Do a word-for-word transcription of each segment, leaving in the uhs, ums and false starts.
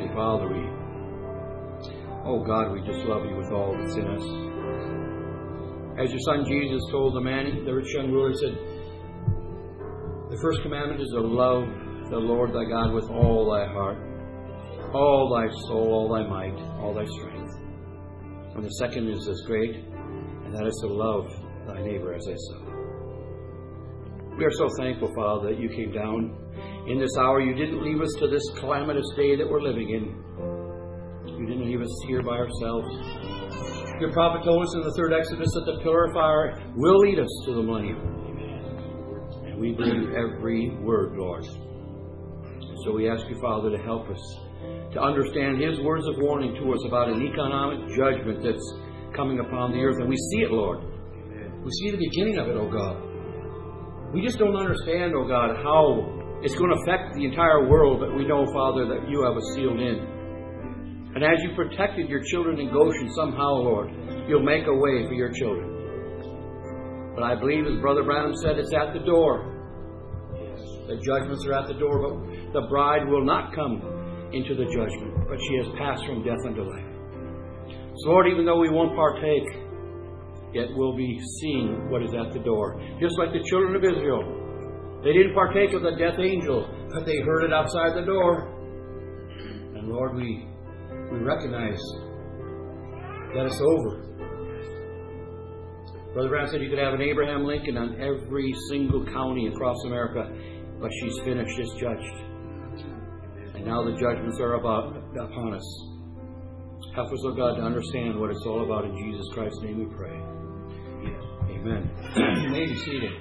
Heavenly Father, we, oh God, we just love you with all that's in us. As your Son Jesus told the man, the rich young ruler, he said, the first commandment is to love the Lord thy God with all thy heart, all thy soul, all thy might, all thy strength. And the second is as great, and that is to love thy neighbor as thyself. We are so thankful, Father, that you came down in this hour. You didn't leave us to this calamitous day that we're living in. You didn't leave us here by ourselves. Your prophet told us in the third Exodus that the pillar of fire will lead us to the millennium. And we believe every word, Lord. So we ask you, Father, to help us to understand his words of warning to us about an economic judgment that's coming upon the earth. And we see it, Lord. We see the beginning of it, oh God. We just don't understand, oh God, how it's going to affect the entire world, but we know, Father, that you have us sealed in. And as you protected your children in Goshen, somehow, Lord, you'll make a way for your children. But I believe, as Brother Branham said, it's at the door. The judgments are at the door, but the bride will not come into the judgment, but she has passed from death unto life. So, Lord, even though we won't partake, yet we'll be seeing what is at the door. Just like the children of Israel. They didn't partake of the death angel, but they heard it outside the door. And Lord, we we recognize that it's over. Brother Brown said you could have an Abraham Lincoln on every single county across America, but she's finished, it's judged. And now the judgments are about upon us. Help us, oh God, to understand what it's all about. In Jesus Christ's name we pray. Amen. You may be seated.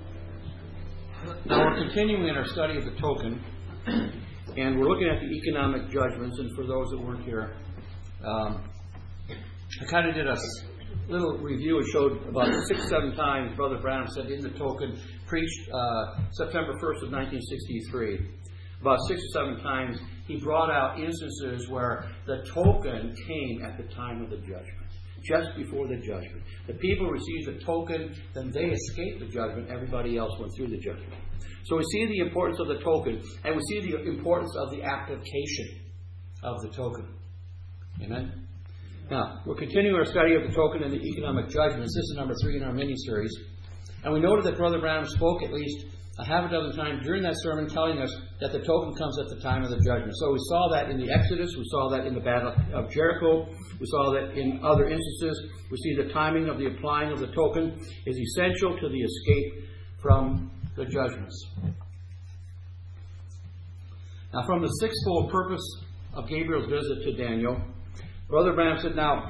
Now we're continuing in our study of the token, and we're looking at the economic judgments. And for those that weren't here, um, I kind of did a little review. It showed about six, seven times Brother Branham said in the token, preached uh, September first of nineteen sixty-three. About six or seven times he brought out instances where the token came at the time of the judgment. Just before the judgment. The people received the token, then they escaped the judgment. Everybody else went through the judgment. So we see the importance of the token, and we see the importance of the application of the token. Amen? Now, we're continuing our study of the token and the economic judgments. This is number three in our mini-series. And we noted that Brother Branham spoke at least a half a dozen times during that sermon telling us that the token comes at the time of the judgment. So we saw that in the Exodus. We saw that in the Battle of Jericho. We saw that in other instances. We see the timing of the applying of the token is essential to the escape from the judgments. Now, from the sixfold purpose of Gabriel's visit to Daniel, Brother Branham said, now,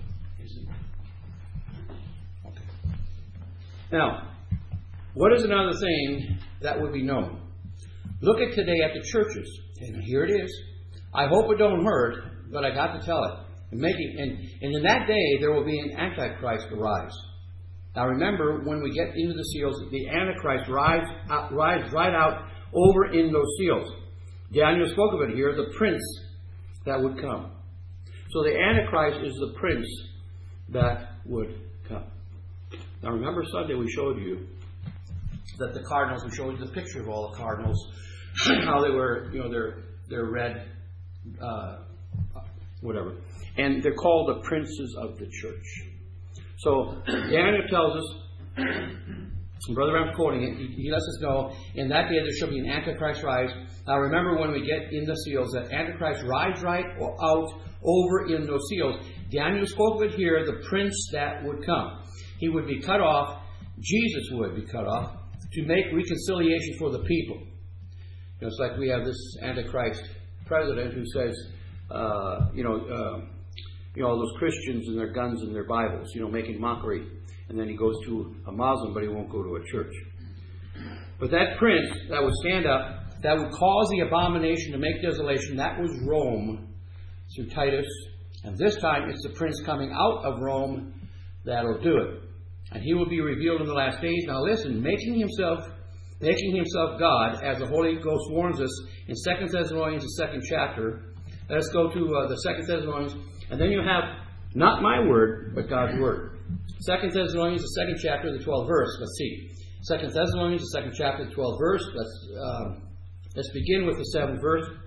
okay. Now, what is another thing that would be known? Look at today at the churches. And here it is. I hope it don't hurt, but I got to tell it. And, making, and, and in that day, there will be an Antichrist arise. Now remember, when we get into the seals, the Antichrist rise, out, rise right out over in those seals. Daniel spoke of it here, the prince that would come. So the Antichrist is the prince that would come. Now remember Sunday we showed you that the cardinals, we showed you the picture of all the cardinals, how they were, you know, they're, they're red, uh, whatever. And they're called the princes of the church. So Daniel tells us, and Brother Ram's quoting it, he, he lets us know, in that day there shall be an Antichrist rise. Now remember when we get in the seals, that Antichrist rides right out over in those seals. Daniel spoke of it here, the prince that would come. He would be cut off, Jesus would be cut off, to make reconciliation for the people. You know, it's like we have this Antichrist president who says, uh, you know, uh, you know, all those Christians and their guns and their Bibles, you know, making mockery. And then he goes to a Muslim, but he won't go to a church. But that prince that would stand up, that would cause the abomination to make desolation, that was Rome through Titus. And this time it's the prince coming out of Rome that'll do it. And he will be revealed in the last days. Now listen, making himself making himself God, as the Holy Ghost warns us in Second Thessalonians, the second chapter. Let us go to uh, the Second Thessalonians. And then you have not my word, but God's word. Second Thessalonians, the second chapter, the twelfth verse. Let's see. Second Thessalonians, the second chapter, the twelfth verse. Let's, uh, let's begin with the seventh verse.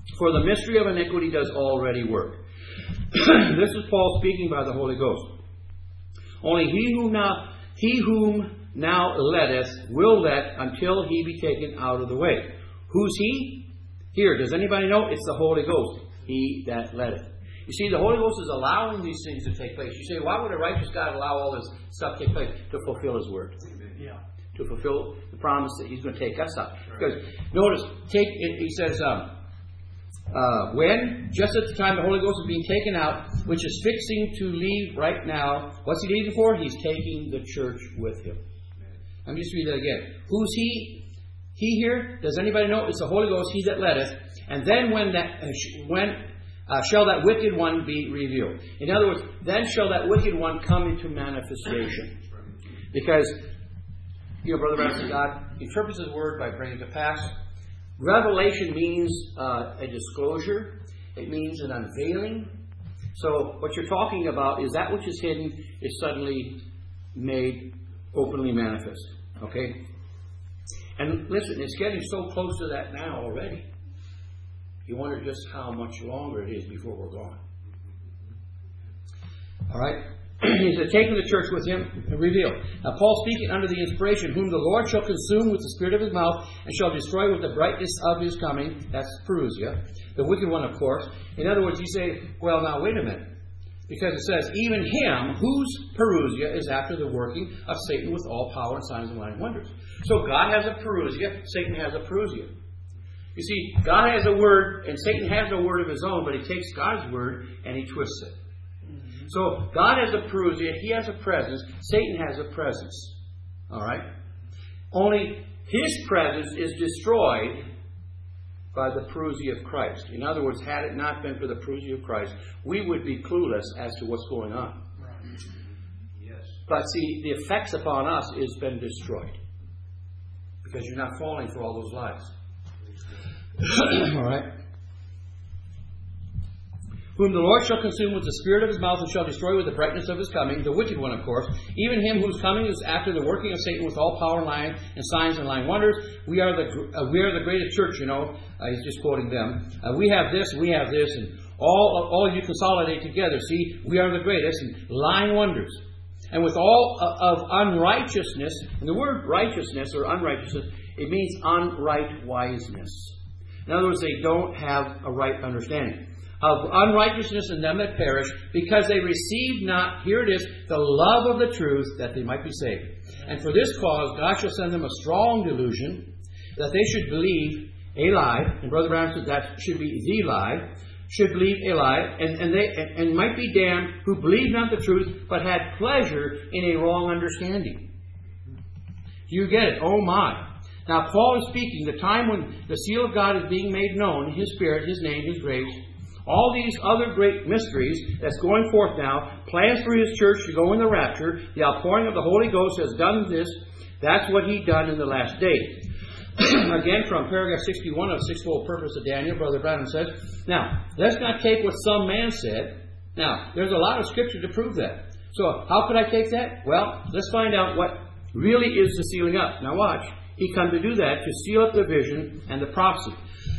For the mystery of iniquity does already work. This is Paul speaking by the Holy Ghost. Only he whom now he whom now letteth will let until he be taken out of the way. Who's he? Here, does anybody know? It's the Holy Ghost. He that letteth. You see, the Holy Ghost is allowing these things to take place. You say, why would a righteous God allow all this stuff to take place? To fulfill His word. Yeah. To fulfill the promise that He's going to take us out. Because notice, take it, he says, um, uh, when, just at the time the Holy Ghost is being taken out, which is fixing to leave right now, what's He leaving for? He's taking the church with Him. Let me just read that again. Who's He? He here? Does anybody know? It's the Holy Ghost, He that letteth. And then when that, uh, when uh, shall that wicked one be revealed? In other words, then shall that wicked one come into manifestation. Because, you know, Brother Branham said, God interprets His word by bringing it to pass. Revelation means uh, a disclosure. It means an unveiling. So what you're talking about is that which is hidden is suddenly made openly manifest. Okay? And listen, it's getting so close to that now already. You wonder just how much longer it is before we're gone. All right? He said, taking the church with Him and revealed. Now, Paul speaking under the inspiration, whom the Lord shall consume with the spirit of His mouth and shall destroy with the brightness of His coming. That's Perusia. The wicked one, of course. In other words, you say, well, now, wait a minute. Because it says, even him whose Perusia is after the working of Satan with all power and signs and lying wonders. So God has a Perusia, Satan has a Perusia. You see, God has a word, and Satan has no word of his own, but he takes God's word and he twists it. Mm-hmm. So God has a Perusia, he has a presence, Satan has a presence. All right? Only his presence is destroyed by the Perusia of Christ. In other words, had it not been for the Perusia of Christ, we would be clueless as to what's going on. Right. Yes. But see, the effects upon us has been destroyed. Because you're not falling for all those lies. All right. Whom the Lord shall consume with the spirit of His mouth and shall destroy with the brightness of His coming, the wicked one, of course, even him whose coming is after the working of Satan with all power and lying and signs and lying wonders. We are the uh, we are the greatest church, you know. Uh, he's just quoting them. Uh, we have this, we have this, and all all you consolidate together. See, we are the greatest, and lying wonders. And with all uh, of unrighteousness, and the word righteousness or unrighteousness, it means unright wiseness. In other words, they don't have a right understanding. Of unrighteousness in them that perish, because they receive not, here it is, the love of the truth, that they might be saved. And for this cause, God shall send them a strong delusion, that they should believe a lie, and Brother Brown said that should be the lie, should believe a lie, and, and they and, and might be damned who believed not the truth, but had pleasure in a wrong understanding. You get it? Oh my. Now Paul is speaking, the time when the seal of God is being made known, His Spirit, His name, His grace, all these other great mysteries that's going forth now, plans for His church to go in the rapture, the outpouring of the Holy Ghost has done this. That's what He done in the last days. Again, from paragraph sixty-one of Sixfold Purpose of Daniel, Brother Branham says, now, let's not take what some man said. Now, there's a lot of Scripture to prove that. So, how could I take that? Well, let's find out what really is the sealing up. Now, watch. He come to do that, to seal up the vision and the prophecy.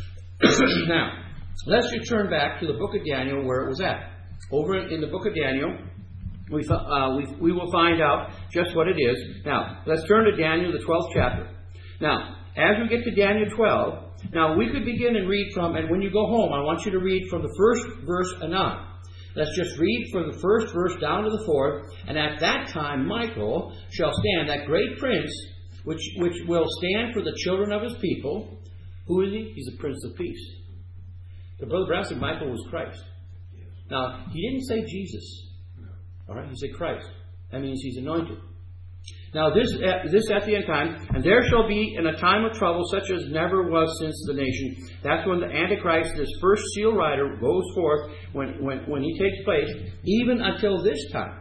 Now, let's return back to the book of Daniel where it was at. Over in the book of Daniel, we, uh, we, we will find out just what it is. Now, let's turn to Daniel, the twelfth chapter. Now, as we get to Daniel twelve, now we could begin and read from, and when you go home, I want you to read from the first verse and on. Let's just read from the first verse down to the fourth. And at that time, Michael shall stand, that great prince, which, which will stand for the children of his people. Who is he? He's the Prince of Peace. The Brother Brown said Michael was Christ. Now, he didn't say Jesus. All right, he said Christ. That means he's anointed. Now, this, uh, this at the end time, and there shall be in a time of trouble such as never was since the nation. That's when the Antichrist, this first seal rider, goes forth, when, when, when he takes place, even until this time.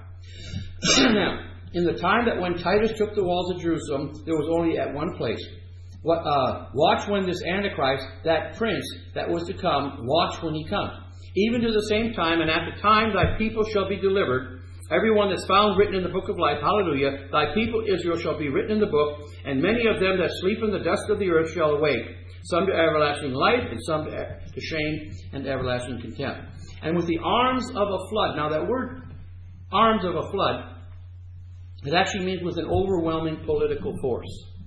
Now, in the time that when Titus took the walls of Jerusalem, there was only at one place. What, uh, watch when this Antichrist, that prince that was to come, watch when he comes. Even to the same time, and at the time thy people shall be delivered, Everyone that's found written in the book of life, hallelujah, thy people Israel shall be written in the book, and many of them that sleep in the dust of the earth shall awake, some to everlasting life, and some to shame and everlasting contempt. And with the arms of a flood, now that word, arms of a flood, it actually means with an overwhelming political force.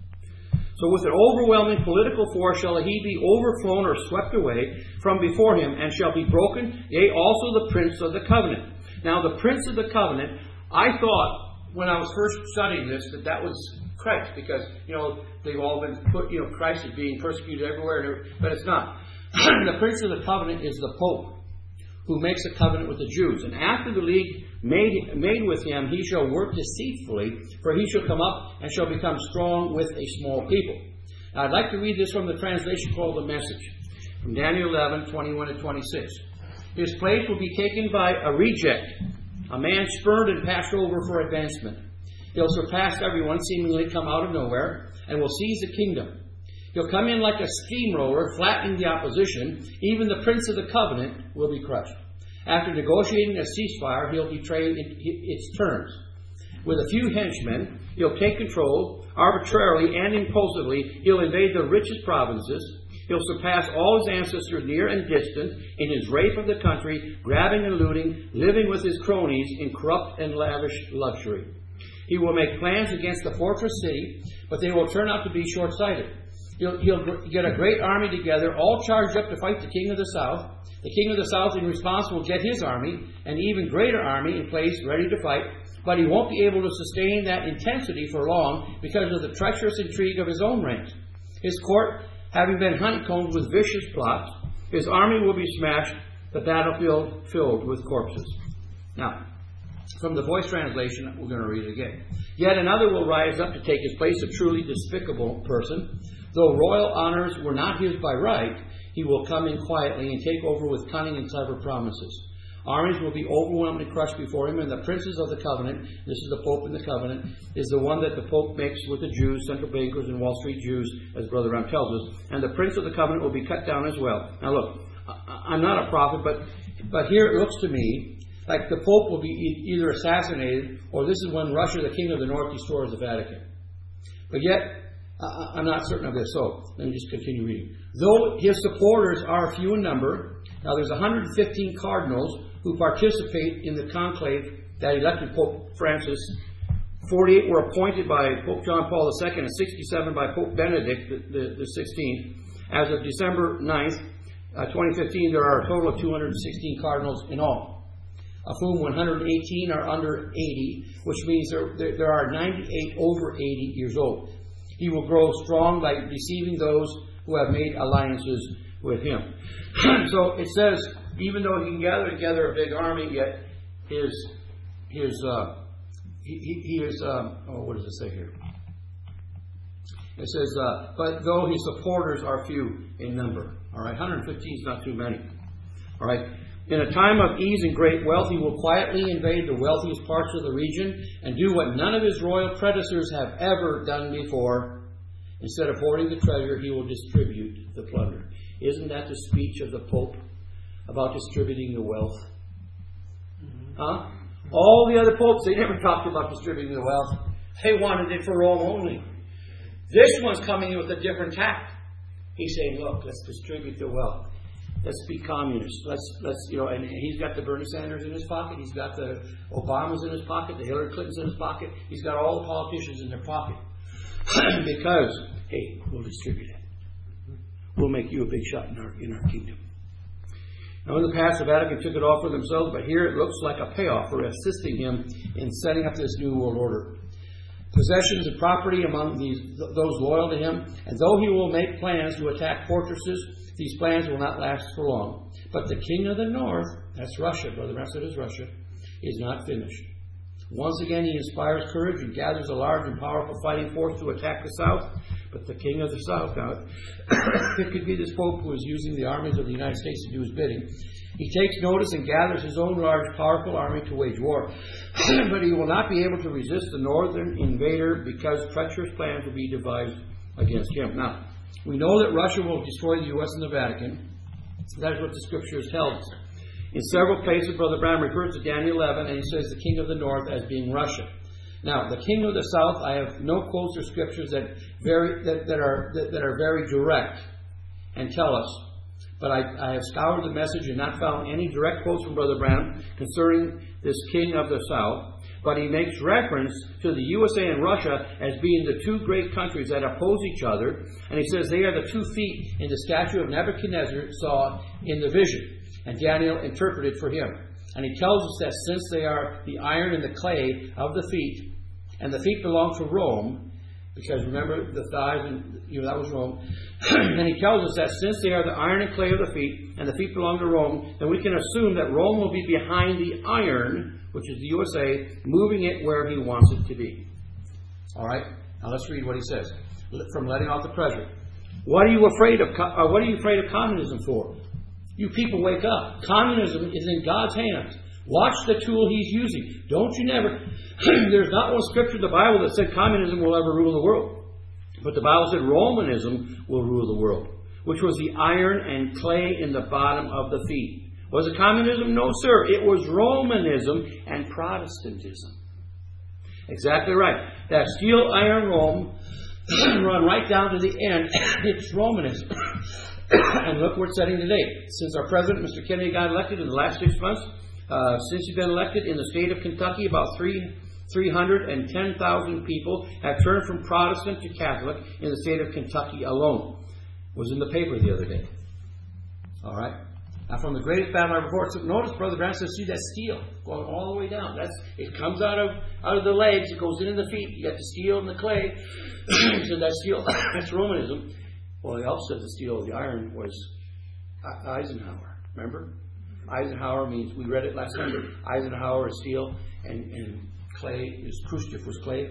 So with an overwhelming political force shall he be overflown or swept away from before him, and shall be broken, yea, also the prince of the covenant. Now the prince of the covenant, I thought when I was first studying this that that was Christ, because, you know, they've all been put, you know, Christ is being persecuted everywhere, but it's not. The prince of the covenant is the Pope, who makes a covenant with the Jews. And after the league made, made with him, he shall work deceitfully, for he shall come up and shall become strong with a small people. Now, I'd like to read this from the translation called The Message, from Daniel eleven, twenty-one to twenty-six. His place will be taken by a reject, a man spurned and passed over for advancement. He'll surpass everyone, seemingly come out of nowhere, and will seize the kingdom. He'll come in like a steamroller, flattening the opposition. Even the prince of the covenant will be crushed. After negotiating a ceasefire, he'll betray its terms. With a few henchmen, he'll take control. Arbitrarily and impulsively, he'll invade the richest provinces. He'll surpass all his ancestors near and distant in his rape of the country, grabbing and looting, living with his cronies in corrupt and lavish luxury. He will make plans against the fortress city, but they will turn out to be short-sighted. He'll, he'll get a great army together, all charged up to fight the king of the south. The king of the south, in response, will get his army, an even greater army in place, ready to fight. But he won't be able to sustain that intensity for long because of the treacherous intrigue of his own ranks. His court, having been honeycombed with vicious plots, his army will be smashed, the battlefield filled with corpses. Now, from the Voice translation, we're going to read it again. Yet another will rise up to take his place, a truly despicable person. Though royal honors were not his by right, he will come in quietly and take over with cunning and clever promises. Armies will be overwhelmingly crushed before him, and the princes of the covenant, this is the Pope in the covenant, is the one that the Pope makes with the Jews, central bankers and Wall Street Jews, as Brother Ram tells us. And the prince of the covenant will be cut down as well. Now look, I'm not a prophet, but, but here it looks to me like the Pope will be either assassinated, or this is when Russia, the king of the north, destroys the Vatican. But yet, I'm not certain of this, so let me just continue reading. Though his supporters are few in number, now there's one hundred fifteen cardinals who participate in the conclave that elected Pope Francis. forty-eight were appointed by Pope John Paul the Second and sixty-seven by Pope Benedict the, the, the sixteenth. As of December ninth, uh, twenty fifteen, there are a total of two hundred sixteen cardinals in all, of whom one hundred eighteen are under eighty, which means there, there, there are ninety-eight over eighty years old. He will grow strong by deceiving those who have made alliances with him. So it says, even though he can gather together a big army, yet his his uh, he, he, he is um, oh what does it say here? It says, uh, but though his supporters are few in number. All right, one hundred fifteen is not too many. All right. In a time of ease and great wealth, he will quietly invade the wealthiest parts of the region and do what none of his royal predecessors have ever done before. Instead of hoarding the treasure, he will distribute the plunder. Isn't that the speech of the Pope about distributing the wealth? Mm-hmm. Huh? All the other popes, they never talked about distributing the wealth. They wanted it for Rome only. This one's coming in with a different tact. He's saying, look, let's distribute the wealth. Let's be communists. Let's, let's, you know, and he's got the Bernie Sanders in his pocket. He's got the Obamas in his pocket. The Hillary Clintons in his pocket. He's got all the politicians in their pocket. Because, hey, we'll distribute it. We'll make you a big shot in our, in our kingdom. Now, in the past, the Vatican took it all for themselves, but here it looks like a payoff for assisting him in setting up this new world order. Possessions and property among these, those loyal to him, and though he will make plans to attack fortresses, these plans will not last for long. But the king of the north, that's Russia, Brother Master, is Russia, is not finished. Once again, he inspires courage and gathers a large and powerful fighting force to attack the south. But the king of the south, now, it could be this Pope who is using the armies of the United States to do his bidding. He takes notice and gathers his own large, powerful army to wage war. But he will not be able to resist the northern invader because treacherous plans will be devised against him. Now, we know that Russia will destroy the U S and the Vatican. That is what the Scriptures tell us. In several places, Brother Branham refers to Daniel eleven, and he says the king of the north as being Russia. Now, the king of the south, I have no quotes or scriptures that very that, that are that, that are very direct and tell us. But I, I have scoured the message and not found any direct quotes from Brother Branham concerning this king of the south. But he makes reference to the U S A and Russia as being the two great countries that oppose each other. And he says they are the two feet in the statue of Nebuchadnezzar saw in the vision. And Daniel interpreted for him. And he tells us that since they are the iron and the clay of the feet, and the feet belong to Rome, because remember the thighs, and you know that was Rome. And he tells us that since they are the iron and clay of the feet, and the feet belong to Rome, then we can assume that Rome will be behind the iron, which is the U S A, moving it where he wants it to be. All right. Now let's read what he says from letting off the pressure. What are you afraid of? Uh, what are you afraid of communism for? You people, wake up. Communism is in God's hands. Watch the tool He's using. Don't you never... There's not one scripture in the Bible that said communism will ever rule the world. But the Bible said Romanism will rule the world, which was the iron and clay in the bottom of the feet. Was it communism? No, sir. It was Romanism and Protestantism. Exactly right. That steel iron Rome run right down to the end. It's Romanism. And look where it's heading today. Since our president, Mister Kennedy, got elected in the last six months, uh, since he's been elected in the state of Kentucky, about three, three hundred ten thousand people have turned from Protestant to Catholic in the state of Kentucky alone. It was in the paper the other day. All right. Now, from the greatest battle I report, so notice Brother Branham says, see that steel going all the way down. That's it comes out of out of the legs, it goes into the feet. You got the steel and the clay. So that steel, that's Romanism. Well, he also said the steel, the iron was Eisenhower. Remember? Eisenhower means, we read it last Sunday. Eisenhower is steel, and, and clay is, Khrushchev was clay.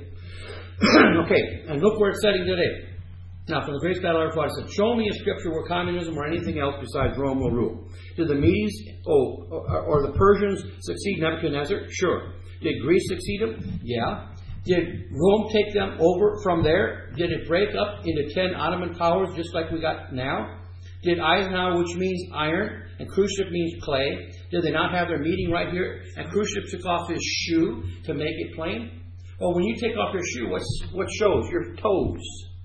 Okay, and look where it's heading today. Now, from the greatest battle I ever fought, it said, show me a scripture where communism or anything else besides Rome will rule. Did the Medes oh, or, or the Persians succeed Nebuchadnezzar? Sure. Did Greece succeed him? Yeah. Did Rome take them over from there? Did it break up into ten Ottoman powers just like we got now? Did Eisenhower, which means iron, and Khrushchev means clay, did they not have their meeting right here? And Khrushchev took off his shoe to make it plain? Well, when you take off your shoe, what's, what shows? Your toes.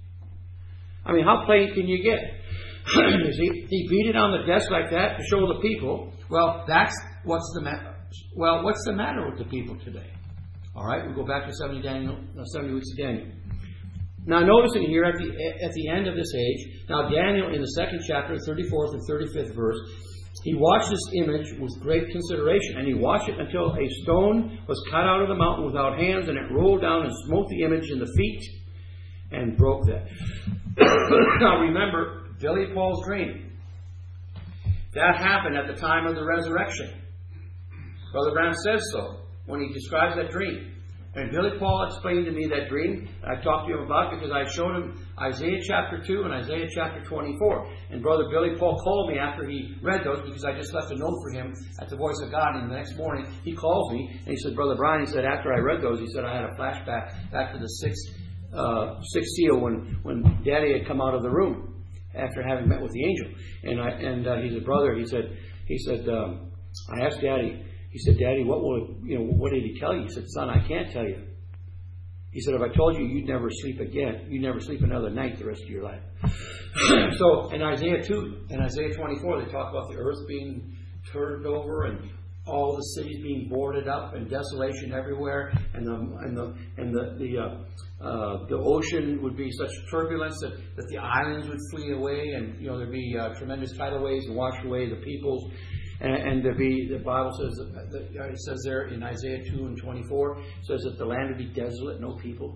I mean, how plain can you get? he, he beat it on the desk like that to show the people. Well, that's what's the matter. Well, what's the matter with the people today? All right, we go back to seventy, Daniel, uh, seventy weeks of Daniel. Now, noticing here at the at the end of this age, now Daniel in the second chapter, thirty-fourth and thirty-fifth verse, he watched this image with great consideration, and he watched it until a stone was cut out of the mountain without hands, and it rolled down and smote the image in the feet and broke that. Now, remember Billy Paul's dream. That happened at the time of the resurrection. Brother Branham says so when he describes that dream. And Billy Paul explained to me that dream I talked to him about because I showed him Isaiah chapter two and Isaiah chapter twenty-four. And Brother Billy Paul called me after he read those because I just left a note for him at the Voice of God. And the next morning he called me and he said, Brother Brian, he said, after I read those, he said, I had a flashback back to the sixth, uh, sixth seal when, when Daddy had come out of the room after having met with the angel. And I, and uh, he said, Brother, he said, he said, um, I asked Daddy, He said, Daddy, what will you know? What did he tell you? He said, Son, I can't tell you. He said, if I told you, you'd never sleep again. You'd never sleep another night the rest of your life. So in Isaiah two and Isaiah twenty-four, they talk about the earth being turned over and all the cities being boarded up and desolation everywhere, and the and the and the the, uh, uh, the ocean would be such turbulence that, that the islands would flee away, and you know there'd be uh, tremendous tidal waves and wash away the peoples. And, and there be the Bible says that, it says there in Isaiah two and twenty-four says that the land would be desolate, no people.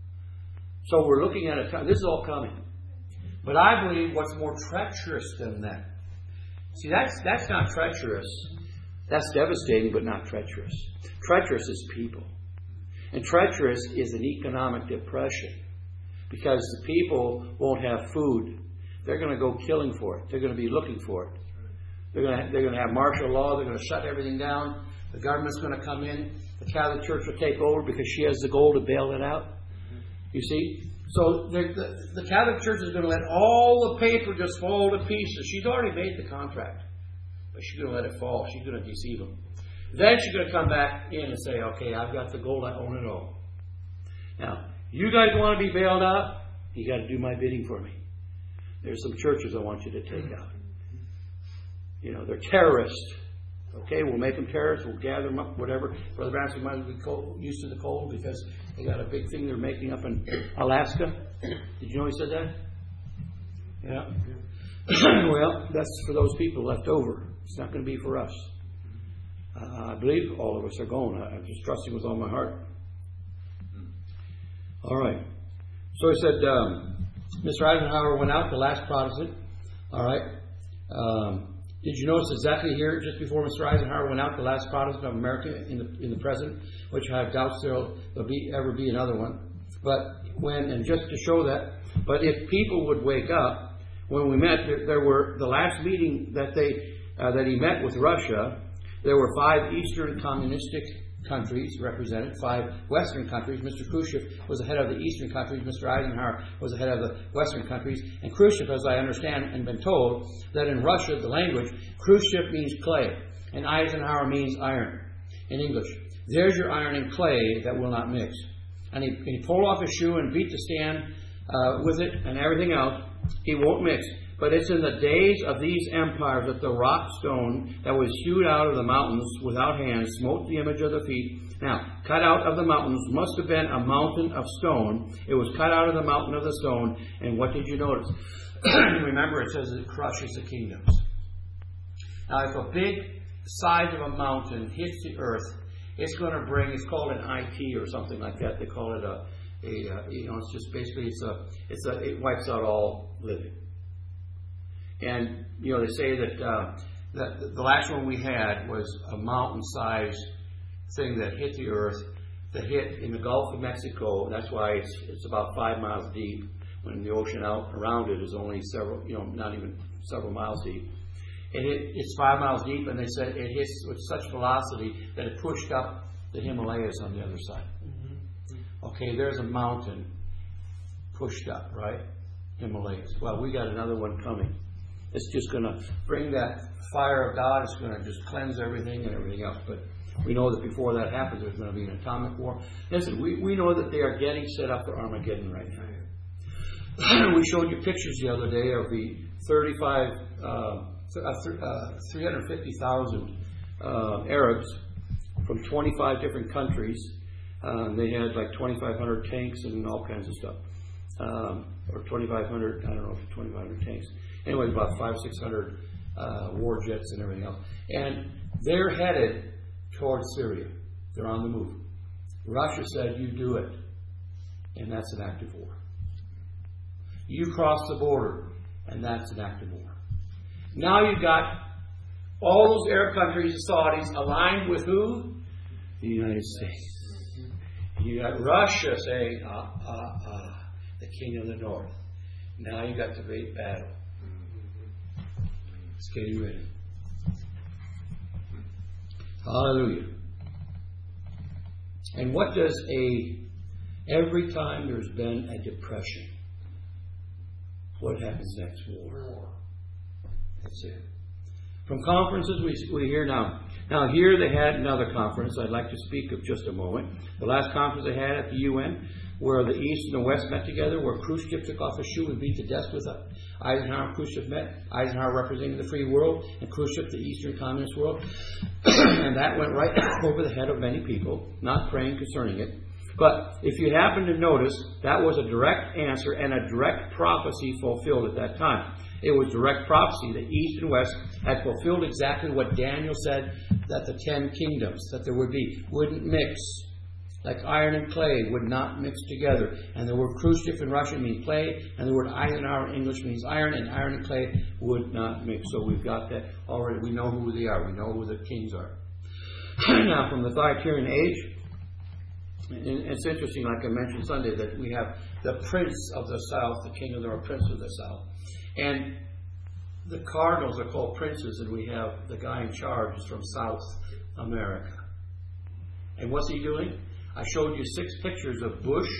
So we're looking at a time. This is all coming, but I believe what's more treacherous than that. See, that's that's not treacherous. That's devastating, but not treacherous. Treacherous is people, and treacherous is an economic depression because the people won't have food. They're going to go killing for it. They're going to be looking for it. They're going, to, they're going to have martial law. They're going to shut everything down. The government's going to come in. The Catholic Church will take over because she has the gold to bail it out. You see? So the, the, the Catholic Church is going to let all the paper just fall to pieces. She's already made the contract. But she's going to let it fall. She's going to deceive them. Then she's going to come back in and say, okay, I've got the gold. I own it all. Now, you guys want to be bailed out? You got to do my bidding for me. There's some churches I want you to take out. You know, they're terrorists. Okay, we'll make them terrorists. We'll gather them up, whatever. Brother Branson might be cold, used to the cold because they got a big thing they're making up in Alaska. Did you know he said that? Yeah. Well, that's for those people left over. It's not going to be for us. Uh, I believe all of us are going. I, I'm just trusting with all my heart. All right. So he said, um, Mister Eisenhower went out, the last Protestant. All right. Um, did you notice exactly here, just before Mister Eisenhower went out, the last Protestant of America in the in the present, which I have doubts there'll, there'll be, ever be another one. But when, and just to show that, but if people would wake up, when we met, there, there were, the last meeting that they uh, that he met with Russia, there were five Eastern communistic countries represented, five Western countries. Mister Khrushchev was the head of the Eastern countries. Mister Eisenhower was the head of the Western countries. And Khrushchev, as I understand and been told, that in Russia, the language, Khrushchev means clay, and Eisenhower means iron in English. There's your iron and clay that will not mix. And he, he pulled off his shoe and beat the stand uh, with it and everything else. He won't mix. But it's in the days of these empires that the rock stone that was hewed out of the mountains without hands smote the image of the feet. Now, cut out of the mountains must have been a mountain of stone. It was cut out of the mountain of the stone. And what did you notice? Remember, it says it crushes the kingdoms. Now, if a big size of a mountain hits the earth, it's going to bring, it's called an I T or something like that. They call it a, a uh, you know, it's just basically, it's a, it's a, it wipes out all living. And, you know, they say that, uh, that the last one we had was a mountain-sized thing that hit the earth, that hit in the Gulf of Mexico. That's why it's it's about five miles deep, when the ocean out around it is only several, you know, not even several miles deep. It hit, it's five miles deep, and they said it hits with such velocity that it pushed up the Himalayas on the other side. Mm-hmm. Okay, there's a mountain pushed up, right? Himalayas. Well, we got another one coming. It's just going to bring that fire of God. It's going to just cleanse everything and everything else. But we know that before that happens, there's going to be an atomic war. Listen, we, we know that they are getting set up for Armageddon right now. We showed you pictures the other day of the thirty-five, uh, th- uh, three hundred fifty thousand uh, Arabs from twenty-five different countries. Uh, they had like twenty-five hundred tanks and all kinds of stuff. Um, or twenty-five hundred, I don't know if twenty-five hundred tanks. Anyway, about five, six hundred uh, war jets and everything else. And they're headed towards Syria. They're on the move. Russia said, you do it. And that's an act of war. You cross the border, and that's an act of war. Now you've got all those Arab countries, the Saudis, aligned with who? The United States. You got Russia saying, ah, ah, ah, the king of the north. Now you got the great battle. It's getting ready. Hallelujah. And what does a, every time there's been a depression, what happens next? War. That's it. From conferences we, we hear now. Now here they had another conference I'd like to speak of just a moment. The last conference they had at the U N, where the East and the West met together, where Khrushchev took off his shoe and beat to death with it. Eisenhower and Khrushchev met. Eisenhower representing the free world, and Khrushchev the Eastern communist world. And that went right over the head of many people, not praying concerning it. But if you happen to notice, that was a direct answer and a direct prophecy fulfilled at that time. It was direct prophecy that East and West had fulfilled exactly what Daniel said, that the ten kingdoms that there would be wouldn't mix. Like iron and clay would not mix together. And the word Khrushchev in Russian means clay, and the word Eisenhower in English means iron, and iron and clay would not mix. So we've got that already. We know who they are. We know who the kings are. Now, from the Thyatirian age, it's interesting, like I mentioned Sunday, that we have the prince of the south, the king of the north, prince of the south. And the cardinals are called princes, and we have the guy in charge is from South America. And what's he doing? I showed you six pictures of Bush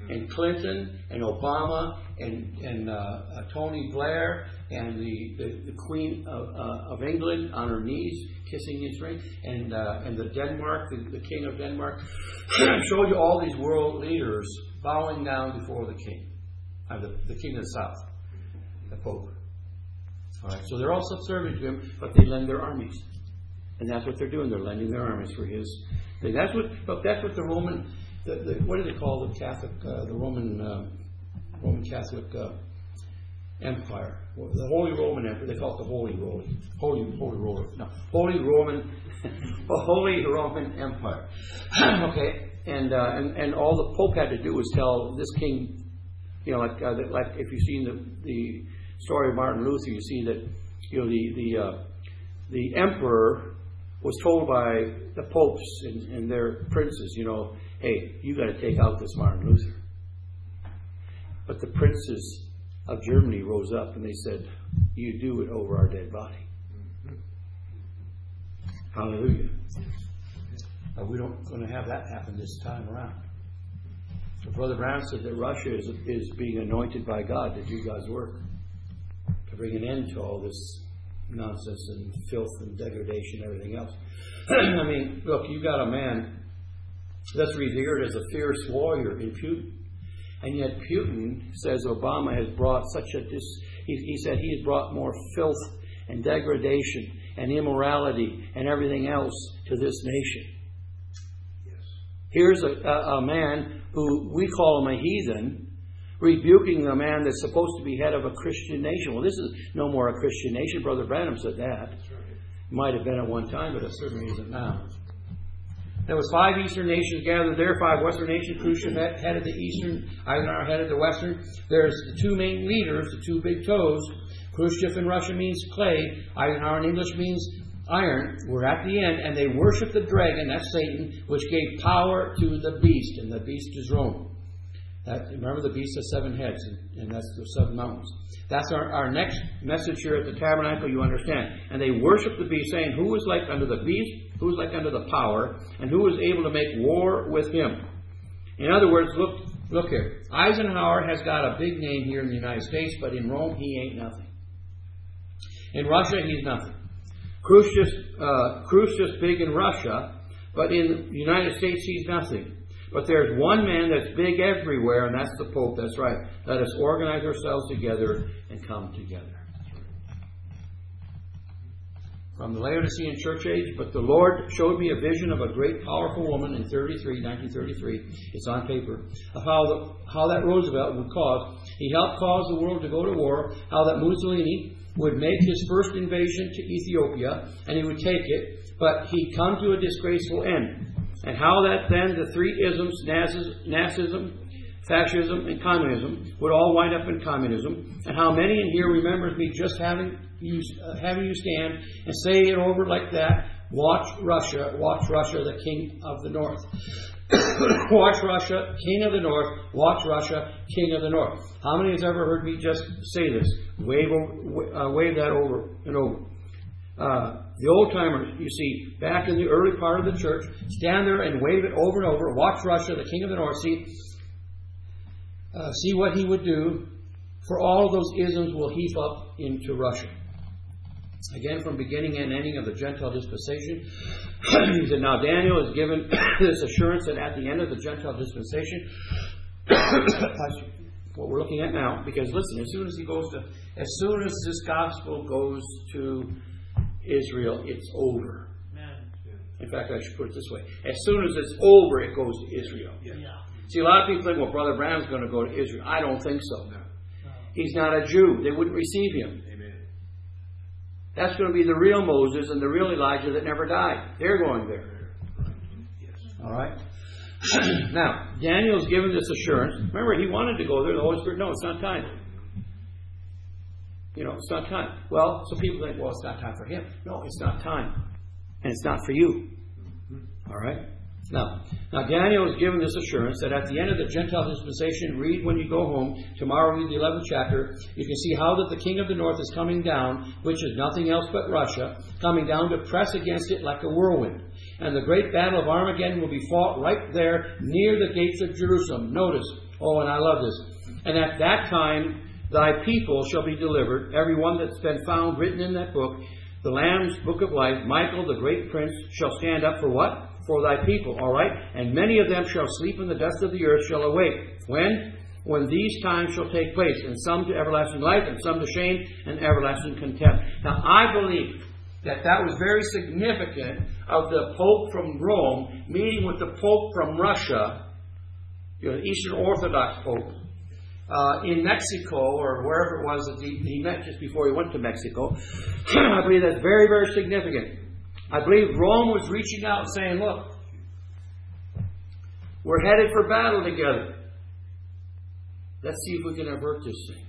And Clinton and Obama and, and uh, uh, Tony Blair and the, the, the Queen of, uh, of England on her knees kissing his ring, and uh, and the Denmark, the, the King of Denmark. Showed you all these world leaders bowing down before the King, uh, the, the King of the South, the Pope. All right, so they're all subservient to him, but they lend their armies, and that's what they're doing. They're lending their armies for his thing. That's what. Look, that's what the Roman. The, the, what do they call the Catholic, uh, the Roman, uh, Roman Catholic uh, Empire? The Holy Roman Empire. They call it the Holy Roman, Holy Holy Roman, no, Holy Roman, Holy Roman Empire. Okay, and, uh, and and all the Pope had to do was tell this king, you know, like uh, like if you've seen the the story of Martin Luther, you see that you know the the uh, the emperor was told by the popes and, and their princes, you know, hey, you got to take out this Martin Luther. But the princes of Germany rose up and they said, you do it over our dead body. Mm-hmm. Hallelujah. But we don't going to have that happen this time around. So Brother Brown said that Russia is, is being anointed by God to do God's work, to bring an end to all this nonsense and filth and degradation and everything else. I mean, look, you got a man that's revered as a fierce warrior in Putin. And yet Putin says Obama has brought such a... Dis, he, he said he has brought more filth and degradation and immorality and everything else to this nation. Yes. Here's a, a, a man who we call him a heathen, rebuking the man that's supposed to be head of a Christian nation. Well, this is no more a Christian nation. Brother Branham said that. That's right. Might have been at one time, but it certainly isn't now. There was five Eastern nations gathered there, five Western nations. Khrushchev headed the Eastern, Eisenhower headed the Western. There's the two main leaders, the two big toes. Khrushchev in Russian means clay. Eisenhower in English means iron. We're at the end, and they worship the dragon, that's Satan, which gave power to the beast, and the beast is Rome. That, remember, the beast has seven heads, and, and that's the seven mountains. That's our, our next message here at the tabernacle, you understand. And they worship the beast, saying, who is like unto the beast, who is like unto the power, and who is able to make war with him? In other words, look look here. Eisenhower has got a big name here in the United States, but in Rome, he ain't nothing. In Russia, he's nothing. Khrushchev's, uh, Khrushchev's big in Russia, but in the United States, he's nothing. But there's one man that's big everywhere, and that's the Pope. That's right. Let us organize ourselves together and come together. From the Laodicean church age, but the Lord showed me a vision of a great, powerful woman in thirty-three, nineteen thirty-three. It's on paper. Of how the, how that Roosevelt would cause. He helped cause the world to go to war. How that Mussolini would make his first invasion to Ethiopia, and he would take it, but he'd come to a disgraceful end. And how that then the three isms, Nazism, fascism, and communism, would all wind up in communism. And how many in here remembers me just having you, uh, having you stand and say it over like that. Watch Russia, watch Russia, the king of the north. Watch Russia, king of the north. Watch Russia, king of the north. How many has ever heard me just say this? Wave, uh, wave that over and over. Uh, the old-timers, you see, back in the early part of the church, stand there and wave it over and over. Watch Russia, the king of the north. See, uh, see what he would do. For all of those isms will heap up into Russia. Again, from beginning and ending of the Gentile dispensation. He said, now Daniel is given this assurance that at the end of the Gentile dispensation, that's what we're looking at now. Because listen, as soon as he goes to, as soon as this gospel goes to Israel, it's over. In fact, I should put it this way. As soon as it's over, it goes to Israel. Yeah. See, a lot of people think, well, Brother Branham's going to go to Israel. I don't think so. No. He's not a Jew. They wouldn't receive him. Amen. That's going to be the real Moses and the real Elijah that never died. They're going there. Yes. All right? Now, Daniel's given this assurance. Remember, he wanted to go there. The Holy Spirit, no, it's not time. You know, it's not time. Well, some people think, well, it's not time for him. No, it's not time. And it's not for you. All right? Now, now Daniel is given this assurance that at the end of the Gentile dispensation, read when you go home, tomorrow read the eleventh chapter, you can see how that the king of the north is coming down, which is nothing else but Russia, coming down to press against it like a whirlwind. And the great battle of Armageddon will be fought right there near the gates of Jerusalem. Notice, Oh, and I love this. And at that time thy people shall be delivered, every one that's been found written in that book, the Lamb's book of life. Michael, the great prince, shall stand up for what? For thy people. All right? And many of them shall sleep in the dust of the earth, shall awake. When? When these times shall take place, and some to everlasting life, and some to shame and everlasting contempt. Now, I believe that that was very significant of the Pope from Rome meeting with the Pope from Russia, you know, the Eastern Orthodox Pope, uh, in Mexico, or wherever it was that he, he met just before he went to Mexico. I believe that's very, very significant. I believe Rome was reaching out and saying, look, we're headed for battle together. Let's see if we can avert this thing.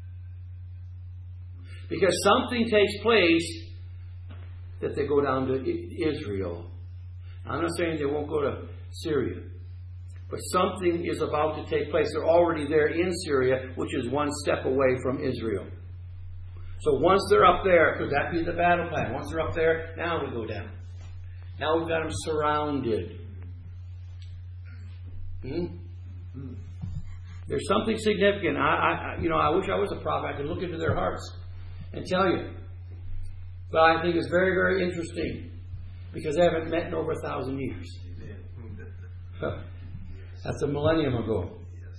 Because something takes place that they go down to Israel. I'm not saying they won't go to Syria. But something is about to take place. They're already there in Syria, which is one step away from Israel. So once they're up there, could that be the battle plan? Once they're up there, now we go down. Now we've got them surrounded. Hmm? There's something significant. I, I, you know, I wish I was a prophet. I could look into their hearts and tell you. But I think it's very, very interesting because they haven't met in over a thousand years. That's a millennium ago.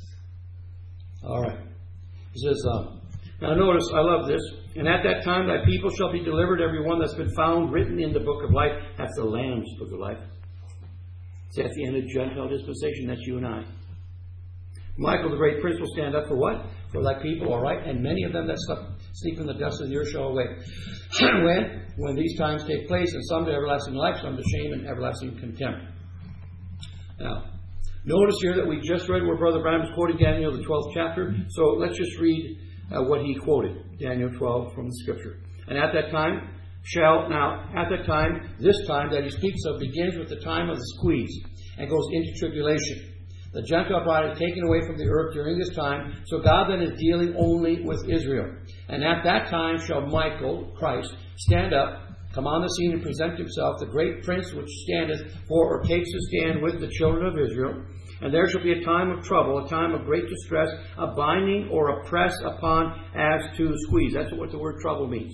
All right. It says, um, now notice, I love this. And at that time thy people shall be delivered, every one that's been found written in the book of life. That's the Lamb's book of life. See, at the end of Gentile dispensation, that's you and I. Michael, the great prince, will stand up for what? For thy people, all right? And many of them that sleep in the dust of the earth shall awake. when? When these times take place, and some to everlasting life, some to shame and everlasting contempt. Now, notice here that we just read where Brother Branham is quoting Daniel, the twelfth chapter. So let's just read uh, what he quoted. Daniel twelve from the Scripture. And at that time shall, now, at that time, this time that he speaks of begins with the time of the squeeze and goes into tribulation. The Gentile bride is taken away from the earth during this time, so God then is dealing only with Israel. And at that time shall Michael, Christ, stand up, come on the scene and present himself, the great prince which standeth for or takes a stand with the children of Israel. And there shall be a time of trouble, a time of great distress, a binding or a press upon as to squeeze. That's what the word trouble means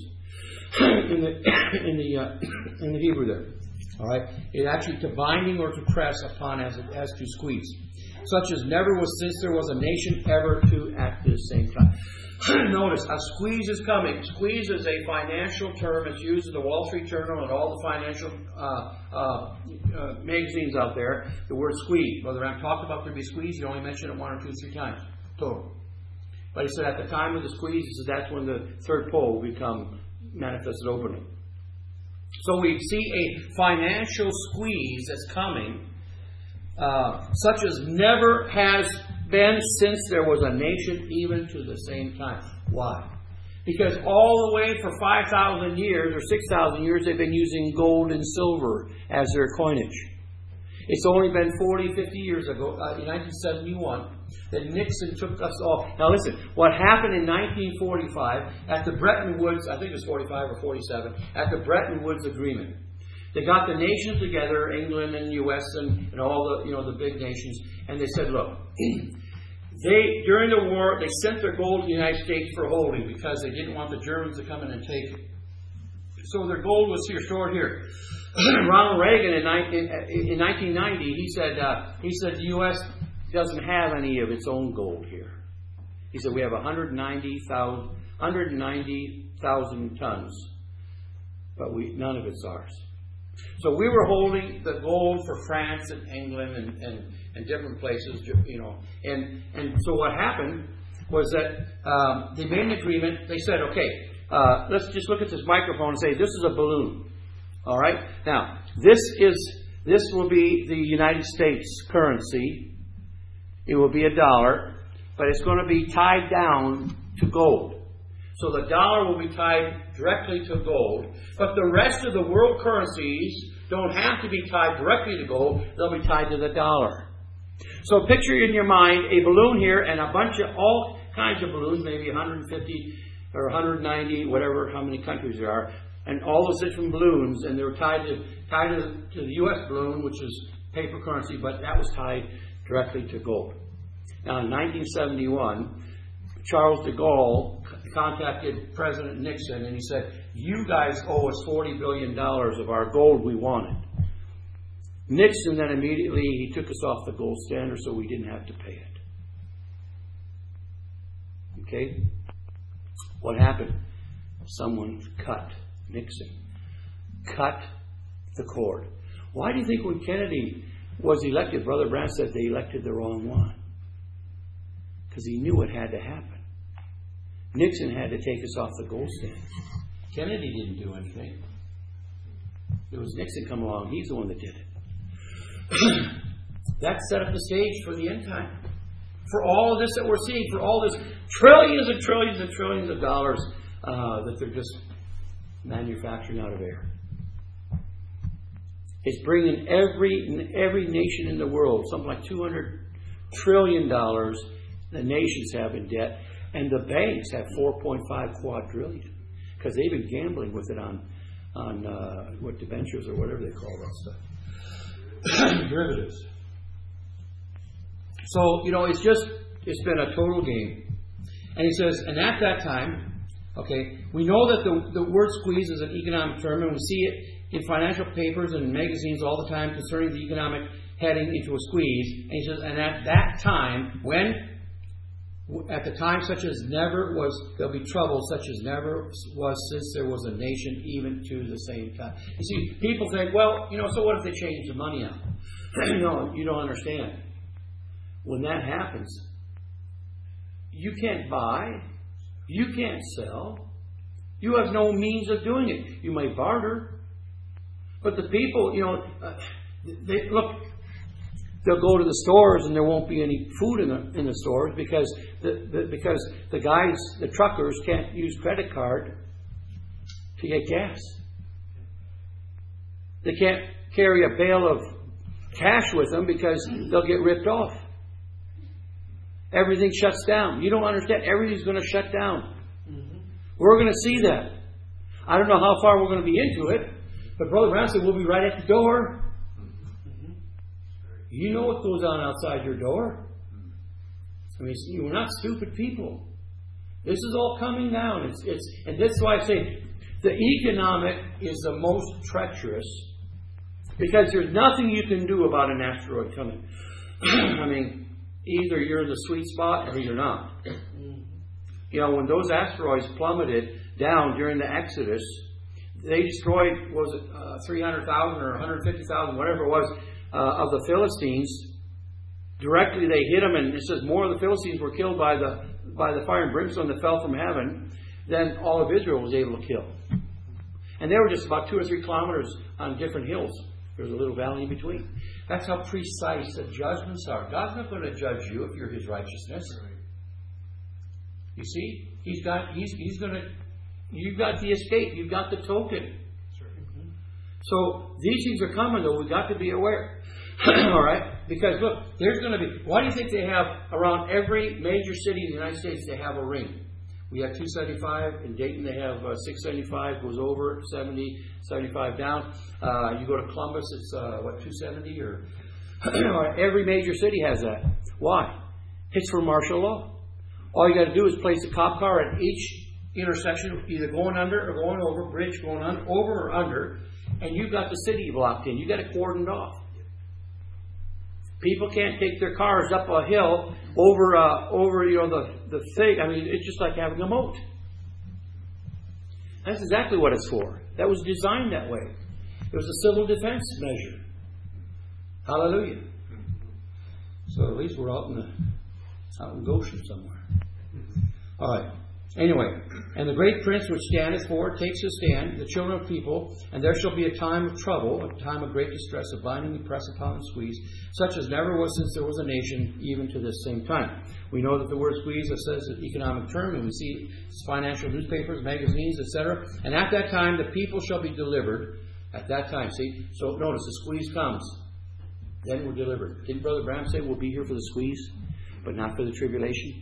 in the in the uh, in the Hebrew there. All right, it actually to binding or to press upon as as to squeeze, such as never was since there was a nation ever to at this same time. Notice, a squeeze is coming. Squeeze is a financial term. It's used in the Wall Street Journal and all the financial uh, uh, uh, magazines out there. The word squeeze. Brother Ram talked about there be squeeze. He only mentioned it one or two, three times total. But he said at the time of the squeeze, he said that's when the third pole will become manifested openly. So we see a financial squeeze that's coming, uh, such as never has been since there was a nation even to the same time. Why? Because all the way for five thousand years or six thousand years they've been using gold and silver as their coinage. It's only been forty, fifty years ago, uh, in nineteen seventy-one, that Nixon took us off. Now listen, what happened in nineteen forty-five at the Bretton Woods, I think it was forty-five or forty-seven, at the Bretton Woods Agreement. They got the nations together, England and U S and, and all the, you know, the big nations, and they said, look, they, during the war, they sent their gold to the United States for holding because they didn't want the Germans to come in and take it. So their gold was here, stored here. Ronald Reagan in nineteen ninety, he said, uh, he said the U S doesn't have any of its own gold here. He said we have one hundred ninety thousand tons, but we none of it's ours. So we were holding the gold for France and England and, and, and different places, you know. And and so what happened was that um, they made an agreement. They said, okay, uh, let's just look at this microphone and say this is a balloon. All right. Now this is this will be the United States currency. It will be a dollar, but it's going to be tied down to gold. So the dollar will be tied directly to gold. But the rest of the world currencies don't have to be tied directly to gold. They'll be tied to the dollar. So picture in your mind a balloon here and a bunch of all kinds of balloons, maybe one hundred fifty or one hundred ninety, whatever, how many countries there are, and all those different balloons, and they were tied to, tied to, to the U S balloon, which is paper currency, but that was tied directly to gold. Now, in nineteen seventy-one, Charles de Gaulle contacted President Nixon and he said, you guys owe us forty billion dollars of our gold we wanted. Nixon then immediately, he took us off the gold standard so we didn't have to pay it. Okay? What happened? Someone cut Nixon. Cut the cord. Why do you think when Kennedy was elected, Brother Branham said they elected the wrong one? Because he knew it had to happen. Nixon had to take us off the gold standard. Kennedy didn't do anything. It was Nixon come along. He's the one that did it. That set up the stage for the end time. For all of this that we're seeing, for all this trillions and trillions and trillions of dollars uh, that they're just manufacturing out of air. It's bringing every every nation in the world, something like two hundred trillion dollars the nations have in debt, and the banks have four point five quadrillion because they've been gambling with it on on uh, what debentures or whatever they call that stuff. Derivatives. So, you know, it's just, it's been a total game. And he says, and at that time, okay, we know that the, the word squeeze is an economic term, and we see it in financial papers and magazines all the time concerning the economic heading into a squeeze. And he says, and at that time, when, at the time such as never was, there'll be trouble such as never was since there was a nation even to the same time. You see, people think, well, you know, so what if they change the money out? No, you don't understand. When that happens, you can't buy, you can't sell, you have no means of doing it. You may barter, but the people, you know, uh, they look. They'll go to the stores and there won't be any food in the in the stores because the, the because the guys, the truckers, can't use credit card to get gas. They can't carry a bale of cash with them because they'll get ripped off. Everything shuts down. You don't understand. Everything's going to shut down. Mm-hmm. We're going to see that. I don't know how far we're going to be into it, but Brother Brown said we'll be right at the door. You know what goes on outside your door. I mean, we're not stupid people. This is all coming down. It's, it's, and that's why I say the economic is the most treacherous because there's nothing you can do about an asteroid coming. I mean, either you're in the sweet spot or you're not. You know, when those asteroids plummeted down during the Exodus, they destroyed, was it uh, three hundred thousand or one hundred fifty thousand, whatever it was, Uh, of the Philistines. Directly they hit them, and it says more of the Philistines were killed by the by the fire and brimstone that fell from heaven than all of Israel was able to kill. And they were just about two or three kilometers on different hills. There's a little valley in between. That's how precise the judgments are. God's not going to judge you if you're His righteousness. You see, He's got He's He's going to. You've got the escape. You've got the token. So these things are coming, though. We've got to be aware. All right? Because, look, there's going to be... Why do you think they have, around every major city in the United States, they have a ring? We have two seventy-five. In Dayton, they have uh, six seventy-five, goes over, seventy, seventy-five down. Uh, you go to Columbus, it's, uh, what, two seventy? Or every major city has that. Why? It's for martial law. All you got to do is place a cop car at each intersection, either going under or going over, bridge going on, over or under, and you've got the city blocked in. You've got it cordoned off. People can't take their cars up a hill over, uh, over you know, the, the thing. I mean, it's just like having a moat. That's exactly what it's for. That was designed that way. It was a civil defense measure. Hallelujah. So at least we're out in, the, out in Goshen somewhere. All right. Anyway, and the great prince which standeth forward takes his stand, the children of people, and there shall be a time of trouble, a time of great distress, of binding and press upon and squeeze, such as never was since there was a nation, even to this same time. We know that the word squeeze, it says an economic term, and we see financial newspapers, magazines, et cetera. And at that time, the people shall be delivered. At that time, see? So notice, the squeeze comes. Then we're delivered. Didn't Brother Branham say we'll be here for the squeeze, but not for the tribulation?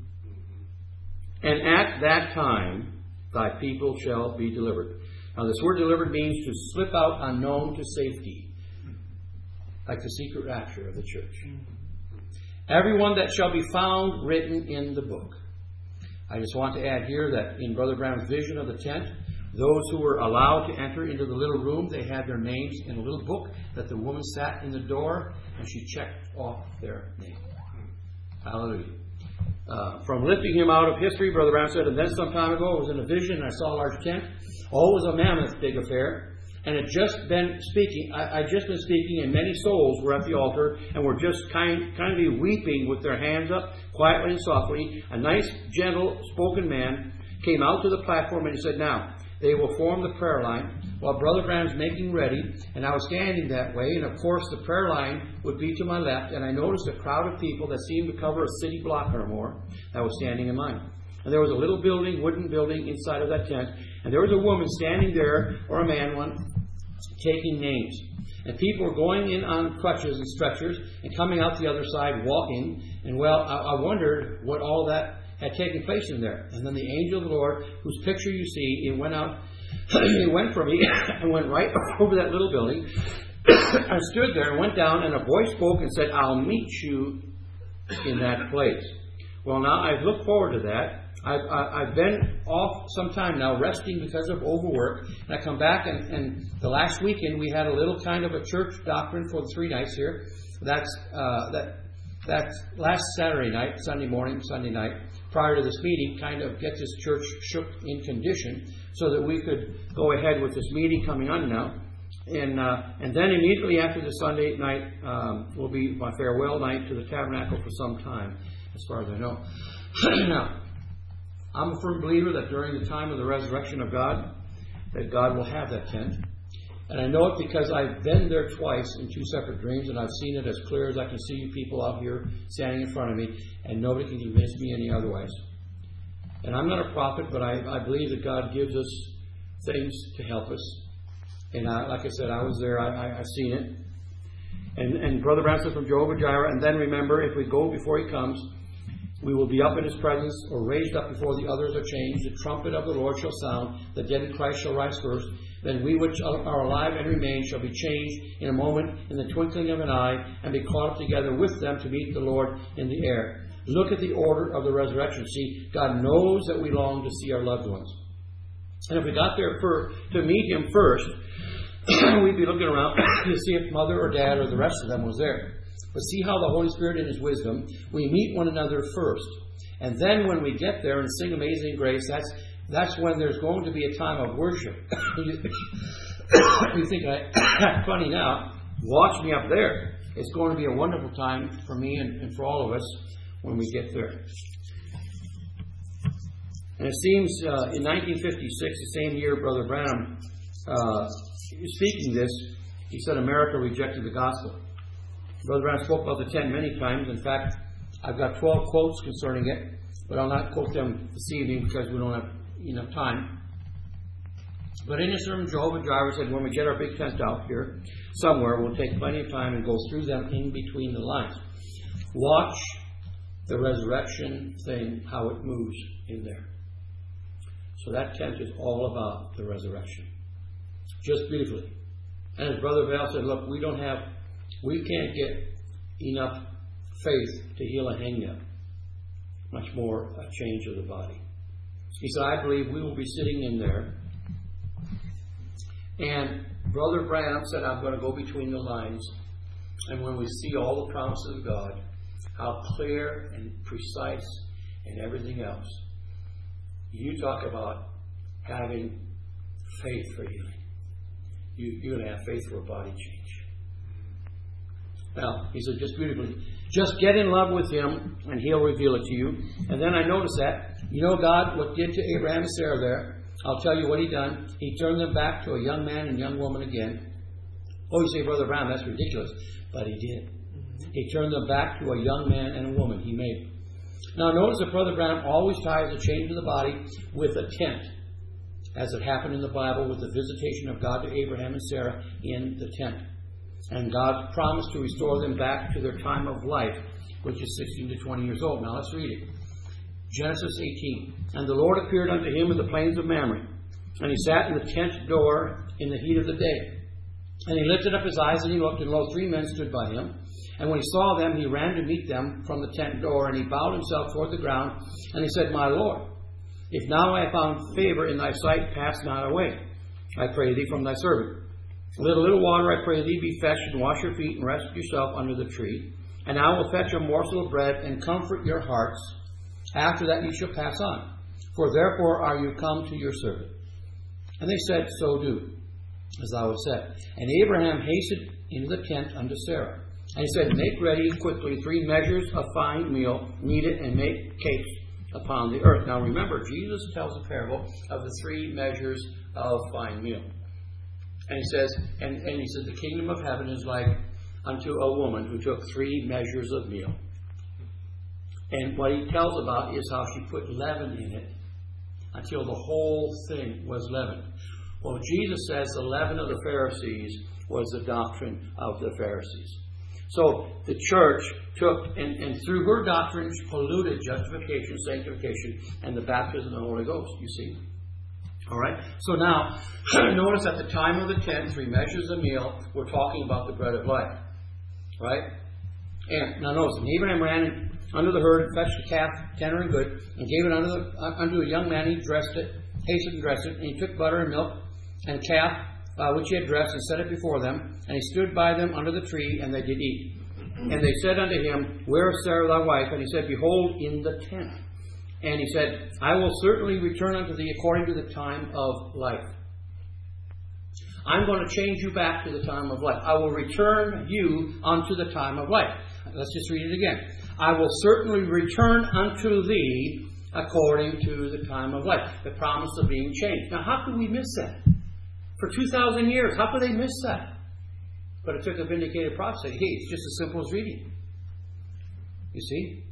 And at that time, thy people shall be delivered. Now, this word delivered means to slip out unknown to safety, like the secret rapture of the church. Everyone that shall be found written in the book. I just want to add here that in Brother Branham's vision of the tent, those who were allowed to enter into the little room, they had their names in a little book that the woman sat in the door and she checked off their name. Hallelujah. Uh, from lifting him out of history, Brother Branham said, and then some time ago, I was in a vision and I saw a large tent. Oh, it was a mammoth big affair. And had just been speaking, I, I'd just been speaking, and many souls were at the altar and were just kind, kindly weeping with their hands up, quietly and softly. A nice, gentle spoken man came out to the platform and he said, now, they will form the prayer line while Brother Branham's making ready. And I was standing that way, and of course the prayer line would be to my left. And I noticed a crowd of people that seemed to cover a city block or more that was standing in line. And there was a little building, wooden building inside of that tent. And there was a woman standing there, or a man one, taking names. And people were going in on crutches and stretchers and coming out the other side walking. And well, I, I wondered what all that had taken place in there. And then the angel of the Lord, whose picture you see, it went out, it went from me and went right over that little building. I stood there and went down, and a voice spoke and said, I'll meet you in that place. Well, now I've looked forward to that. I've, I've been off some time now, resting because of overwork. And I come back, and, and the last weekend we had a little kind of a church doctrine for the three nights here. That's uh, that that's last Saturday night, Sunday morning, Sunday night, prior to this meeting, kind of get this church shook in condition so that we could go ahead with this meeting coming on now. And uh, and then immediately after the Sunday night um, will be my farewell night to the tabernacle for some time, as far as I know. Now, I'm a firm believer that during the time of the resurrection of God, that God will have that tent. And I know it because I've been there twice in two separate dreams, and I've seen it as clear as I can see you people out here standing in front of me, and nobody can convince me any otherwise. And I'm not a prophet, but I, I believe that God gives us things to help us. And I, like I said, I was there. I, I, I've seen it. And, and Brother Branham said from Jehovah Jireh, and then remember, if we go before He comes, we will be up in His presence, or raised up before the others are changed. The trumpet of the Lord shall sound. The dead in Christ shall rise first. Then we which are alive and remain shall be changed in a moment, in the twinkling of an eye, and be caught up together with them to meet the Lord in the air. Look at the order of the resurrection. See, God knows that we long to see our loved ones. And if we got there for, to meet Him first, we'd be looking around to see if Mother or Dad or the rest of them was there. But see how the Holy Spirit in His wisdom, we meet one another first. And then when we get there and sing Amazing Grace, that's that's when there's going to be a time of worship. you, you think, I, funny now, watch me up there. It's going to be a wonderful time for me and, and for all of us when we get there. And it seems uh, in nineteen fifty-six, the same year Brother Branham uh, speaking this, he said America rejected the gospel. Brother Branham spoke about the tent many times. In fact, I've got twelve quotes concerning it, but I'll not quote them this evening because we don't have enough time. But in his sermon, Jehovah Jireh said, when we get our big tent out here somewhere, we'll take plenty of time and go through them in between the lines. Watch the resurrection thing, how it moves in there. So that tent is all about the resurrection. Just beautifully. And as Brother Val said, look, we don't have, we can't get enough faith to heal a hangnail, much more a change of the body. He said, I believe we will be sitting in there. And Brother Branham said, I'm going to go between the lines. And when we see all the promises of God, how clear and precise and everything else, you talk about having faith for healing. You, you're going to have faith for a body change. Now, he said, just beautifully, just get in love with Him and He'll reveal it to you. And then I noticed that, you know, God, what did to Abraham and Sarah there, I'll tell you what He done. He turned them back to a young man and young woman again. Oh, you say, Brother Brown, that's ridiculous. But He did. He turned them back to a young man and a woman. He made them. Now, notice that Brother Brown always ties a change of the body with a tent, as it happened in the Bible with the visitation of God to Abraham and Sarah in the tent. And God promised to restore them back to their time of life, which is sixteen to twenty years old. Now let's read it. Genesis eighteen. And the Lord appeared unto him in the plains of Mamre, and he sat in the tent door in the heat of the day. And he lifted up his eyes, and he looked, and lo, three men stood by him. And when he saw them, he ran to meet them from the tent door, and he bowed himself toward the ground, and he said, My Lord, if now I have found favor in thy sight, pass not away, I pray thee, from thy servant. Let a little water, I pray thee, be fetched, and wash your feet, and rest yourself under the tree. And I will fetch a morsel of bread, and comfort your hearts. After that ye shall pass on. For therefore are you come to your servant. And they said, So do, as thou hast said. And Abraham hastened into the tent unto Sarah. And he said, Make ready quickly three measures of fine meal, knead it, and make cakes upon the earth. Now remember, Jesus tells a parable of the three measures of fine meal. And he says, and, and he said, the kingdom of heaven is like unto a woman who took three measures of meal. And what he tells about is how she put leaven in it until the whole thing was leavened. Well, Jesus says the leaven of the Pharisees was the doctrine of the Pharisees. So the church took, and, and through her doctrine, polluted justification, sanctification, and the baptism of the Holy Ghost, you see. All right? So now, notice at the time of the tent, three measures of meal, we're talking about the bread of life. Right? And now notice, and Abraham ran under the herd, and fetched a calf, tender and good, and gave it unto, the, uh, unto a young man. He dressed it, hastened and dressed it, and he took butter and milk, and a calf, uh, which he had dressed, and set it before them. And he stood by them under the tree, and they did eat. And they said unto him, Where is Sarah thy wife? And he said, Behold, in the tent. And he said, I will certainly return unto thee according to the time of life. I'm going to change you back to the time of life. I will return you unto the time of life. Let's just read it again. I will certainly return unto thee according to the time of life. The promise of being changed. Now, how could we miss that? For two thousand years, how could they miss that? But it took a vindicated prophecy. Hey, it's just as simple as reading. You see?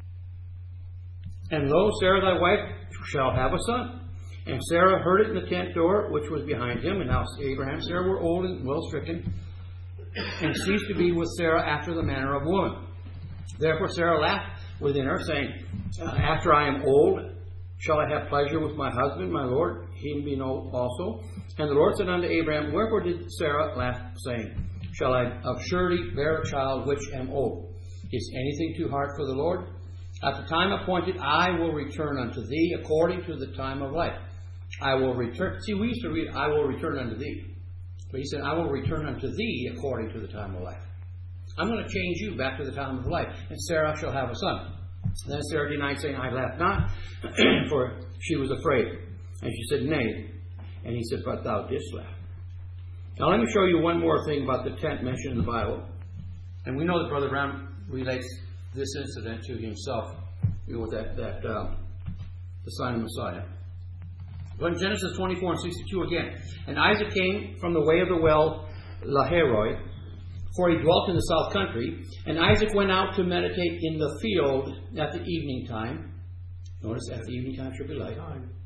And lo, Sarah thy wife shall have a son. And Sarah heard it in the tent door, which was behind him. And now Abraham and Sarah were old and well stricken, and ceased to be with Sarah after the manner of woman. Therefore Sarah laughed within her, saying, After I am old, shall I have pleasure with my husband, my Lord, him being old also? And the Lord said unto Abraham, Wherefore did Sarah laugh, saying, Shall I of surety bear a child which am old? Is anything too hard for the Lord? At the time appointed, I will return unto thee according to the time of life. I will return. See, we used to read, I will return unto thee. But he said, I will return unto thee according to the time of life. I'm going to change you back to the time of life. And Sarah shall have a son. And then Sarah denied, saying, I laughed not, for she was afraid. And she said, Nay. And he said, But thou didst laugh. Now let me show you one more thing about the tent mentioned in the Bible. And we know that Brother Brown relates this incident to himself, you know, with that, that um, the sign of Messiah. But in Genesis twenty-four and sixty-two again, And Isaac came from the way of the well Lahairoi, for he dwelt in the south country. And Isaac went out to meditate in the field at the evening time. Notice, at the evening time should be light.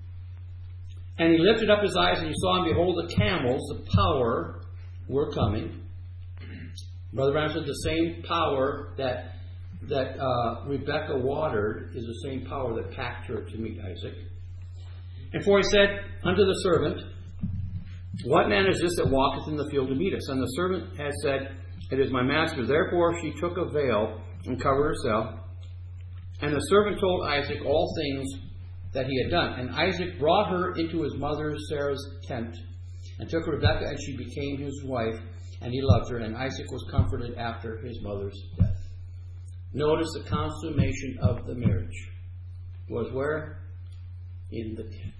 And he lifted up his eyes, and he saw, and behold, the camels, the power, were coming. Brother Brown said the same power that that uh, Rebekah watered is the same power that packed her to meet Isaac. And for he said unto the servant, What man is this that walketh in the field to meet us? And the servant had said, It is my master. Therefore she took a veil and covered herself. And the servant told Isaac all things that he had done. And Isaac brought her into his mother Sarah's tent, and took Rebekah, and she became his wife, and he loved her. And Isaac was comforted after his mother's death. Notice the consummation of the marriage was where? In the tent.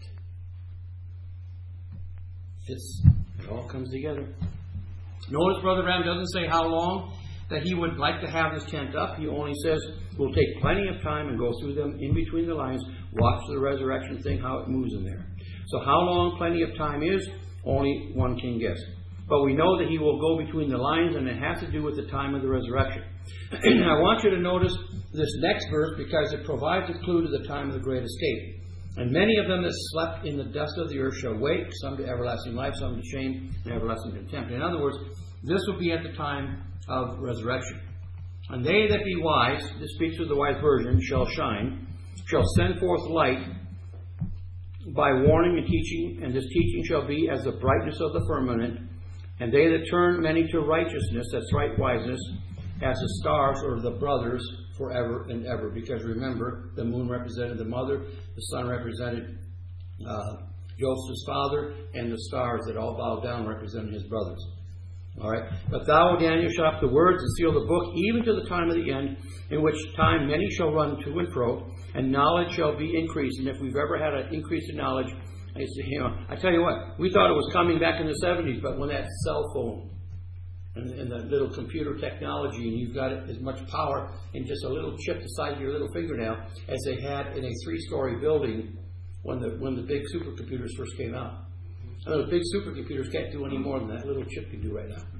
It's, it all comes together. Notice Brother Ram doesn't say how long that he would like to have this tent up. He only says we'll take plenty of time and go through them in between the lines, watch the resurrection thing, how it moves in there. So how long plenty of time is, only one can guess. But we know that he will go between the lines, and it has to do with the time of the resurrection. I want you to notice this next verse, because it provides a clue to the time of the great escape. And many of them that slept in the dust of the earth shall wake, some to everlasting life, some to shame and everlasting contempt. In other words, this will be at the time of resurrection. And they that be wise, this speaks of the wise virgin, shall shine, shall send forth light by warning and teaching, and this teaching shall be as the brightness of the firmament, And they that turn many to righteousness, that's right wiseness, as the stars or the brothers forever and ever. Because remember, the moon represented the mother, the sun represented uh, Joseph's father, and the stars that all bowed down represented his brothers. All right. But thou, O Daniel, shalt the words and seal the book, even to the time of the end, in which time many shall run to and fro, and knowledge shall be increased. And if we've ever had an increase in knowledge, I, say, you know, I tell you what, we thought it was coming back in the seventies, but when that cell phone and, and that little computer technology, and you've got as much power in just a little chip the size of your little fingernail as they had in a three-story building when the when the big supercomputers first came out. And those big supercomputers can't do any more than that little chip can do right now.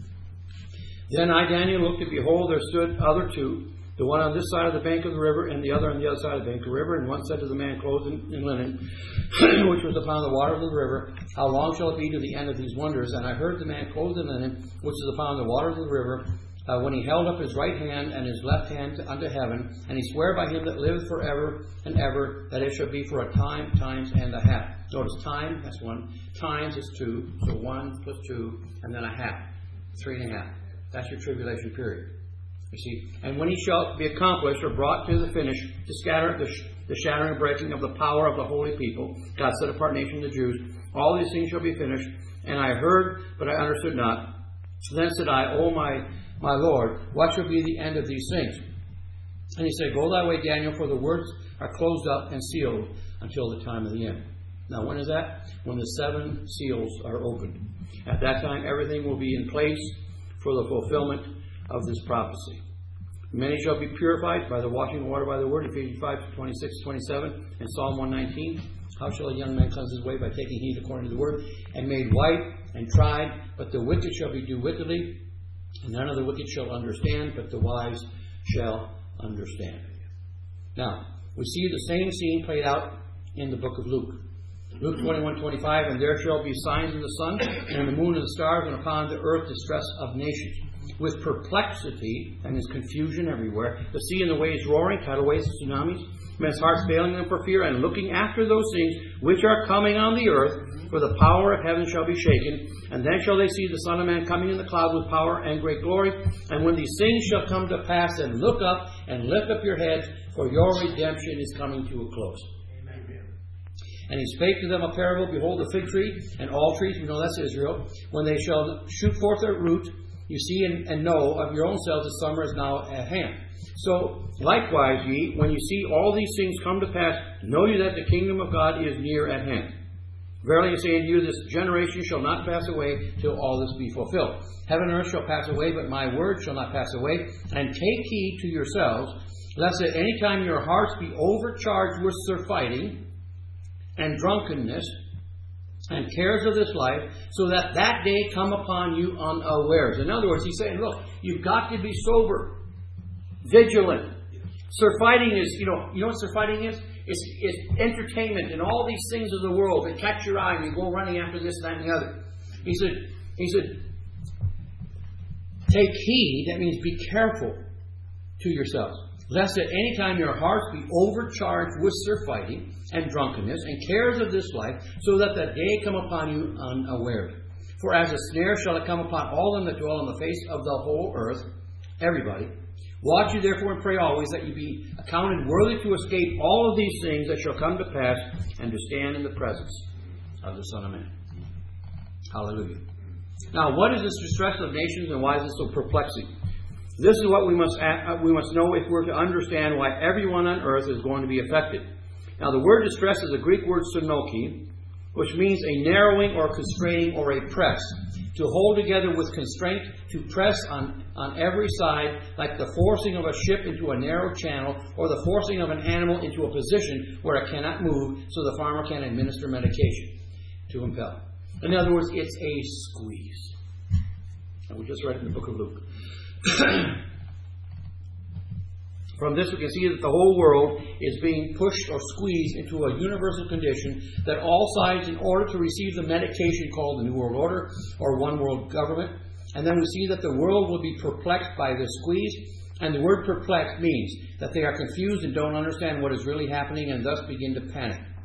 Then I, Daniel, looked, and behold, there stood other two, the one on this side of the bank of the river, and the other on the other side of the bank of the river. And one said to the man clothed in, in linen, which was upon the water of the river, how long shall it be to the end of these wonders? And I heard the man clothed in linen, which is upon the water of the river, uh, when he held up his right hand and his left hand to, unto heaven, and he sware by him that liveth forever and ever, that it shall be for a time, times, and a half. Notice time, that's one. Times is two. So one plus two, and then a half. Three and a half. That's your tribulation period. You see, and when he shall be accomplished or brought to the finish, to scatter the, sh- the shattering and breaking of the power of the holy people, God set apart nation the Jews, all these things shall be finished. And I heard, but I understood not. Then said I, O my my Lord, what shall be the end of these things? And he said, Go thy way, Daniel, for the words are closed up and sealed until the time of the end. Now, when is that? When the seven seals are opened. At that time, everything will be in place for the fulfillment of this prophecy. Many shall be purified by the washing of water by the word, Ephesians five, twenty-six, twenty-seven, and Psalm one nineteen. How shall a young man cleanse his way? By taking heed according to the word, and made white and tried. But the wicked shall be do wickedly, and none of the wicked shall understand, but the wise shall understand. Now, we see the same scene played out in the book of Luke. Luke twenty-one, twenty-five, and there shall be signs in the sun, and in the moon and the stars, and upon the earth distress of nations. With perplexity, and there's confusion everywhere, the sea and the waves roaring, tidal waves, tsunamis, men's hearts failing them for fear, and looking after those things which are coming on the earth, for the power of heaven shall be shaken. And then shall they see the Son of Man coming in the cloud with power and great glory. And when these things shall come to pass, then look up and lift up your heads, for your redemption is coming to a close. And he spake to them a parable, behold, the fig tree and all trees, we know that's Israel, when they shall shoot forth their root, you see and, and know of your own selves that summer is now at hand. So, likewise, ye, when you see all these things come to pass, know ye that the kingdom of God is near at hand. Verily I say unto you, this generation shall not pass away till all this be fulfilled. Heaven and earth shall pass away, but my word shall not pass away. And take heed to yourselves, lest at any time your hearts be overcharged with surfeiting, and drunkenness, and cares of this life, so that that day come upon you unawares. In other words, he's saying, look, you've got to be sober, vigilant. Surfeiting is, you know, you know what surfeiting is? It's, it's entertainment and all these things of the world that catch your eye and you go running after this, that, and the other. He said, he said, take heed, that means be careful to yourselves, lest at any time your hearts be overcharged with surfeiting and drunkenness and cares of this life, so that that day come upon you unawares. For as a snare shall it come upon all them that dwell on the face of the whole earth, everybody. Watch you therefore and pray always, that you be accounted worthy to escape all of these things that shall come to pass, and to stand in the presence of the Son of Man. Hallelujah. Now, what is this distress of nations, and why is it so perplexing? This is what we must we must know if we're to understand why everyone on earth is going to be affected. Now, the word distress is a Greek word synoki, which means a narrowing or constraining or a press. To hold together with constraint, to press on, on every side, like the forcing of a ship into a narrow channel, or the forcing of an animal into a position where it cannot move, so the farmer can administer medication to impel. In other words, it's a squeeze. And we just read it in the book of Luke. From this we can see that the whole world is being pushed or squeezed into a universal condition, that all sides, in order to receive the medication called the New World Order or One World Government, and then we see that the world will be perplexed by this squeeze, and the word perplexed means that they are confused and don't understand what is really happening, and thus begin to panic.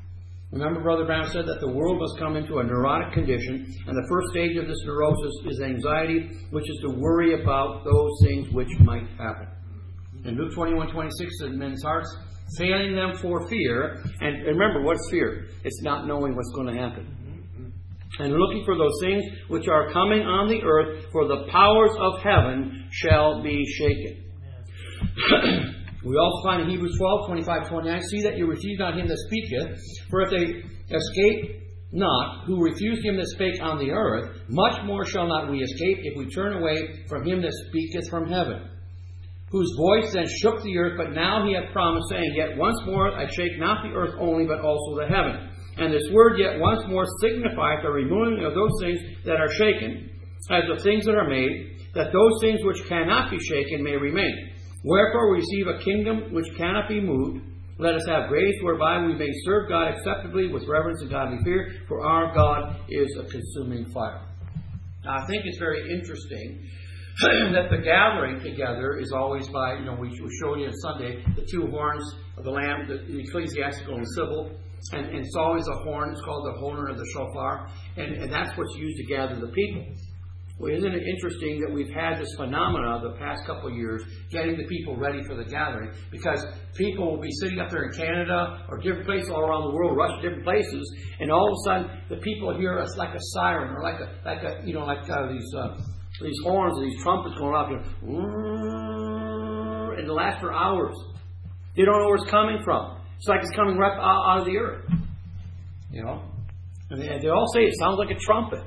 Remember, Brother Brown said that the world must come into a neurotic condition, and the first stage of this neurosis is anxiety, which is to worry about those things which might happen. In Luke twenty-one twenty-six, in men's hearts, failing them for fear. And remember, what's fear? It's not knowing what's going to happen. And looking for those things which are coming on the earth, for the powers of heaven shall be shaken. We also find in Hebrews twelve twenty-five to twenty-nine, see that you receive not him that speaketh, for if they escape not, who refused him that spake on the earth, much more shall not we escape if we turn away from him that speaketh from heaven. Whose voice then shook the earth, but now he hath promised, saying, Yet once more I shake not the earth only, but also the heaven. And this word yet once more signifieth the removing of those things that are shaken, as of things that are made, that those things which cannot be shaken may remain. Wherefore we receive a kingdom which cannot be moved. Let us have grace whereby we may serve God acceptably with reverence and godly fear, for our God is a consuming fire. Now, I think it's very interesting that the gathering together is always by, you know, we showed you on Sunday, the two horns of the Lamb, the ecclesiastical and civil, and, and it's always a horn. It's called the horn of the shofar, and, and that's what's used to gather the people. Well, isn't it interesting that we've had this phenomena the past couple of years, getting the people ready for the gathering? Because people will be sitting up there in Canada or different places all around the world, rush to different places, and all of a sudden the people hear us like a siren or like a like a you know like uh, these uh, these horns and these trumpets going off, you know, and it lasts for hours. They don't know where it's coming from. It's like it's coming right out of the earth, you know. And they, they all say it sounds like a trumpet.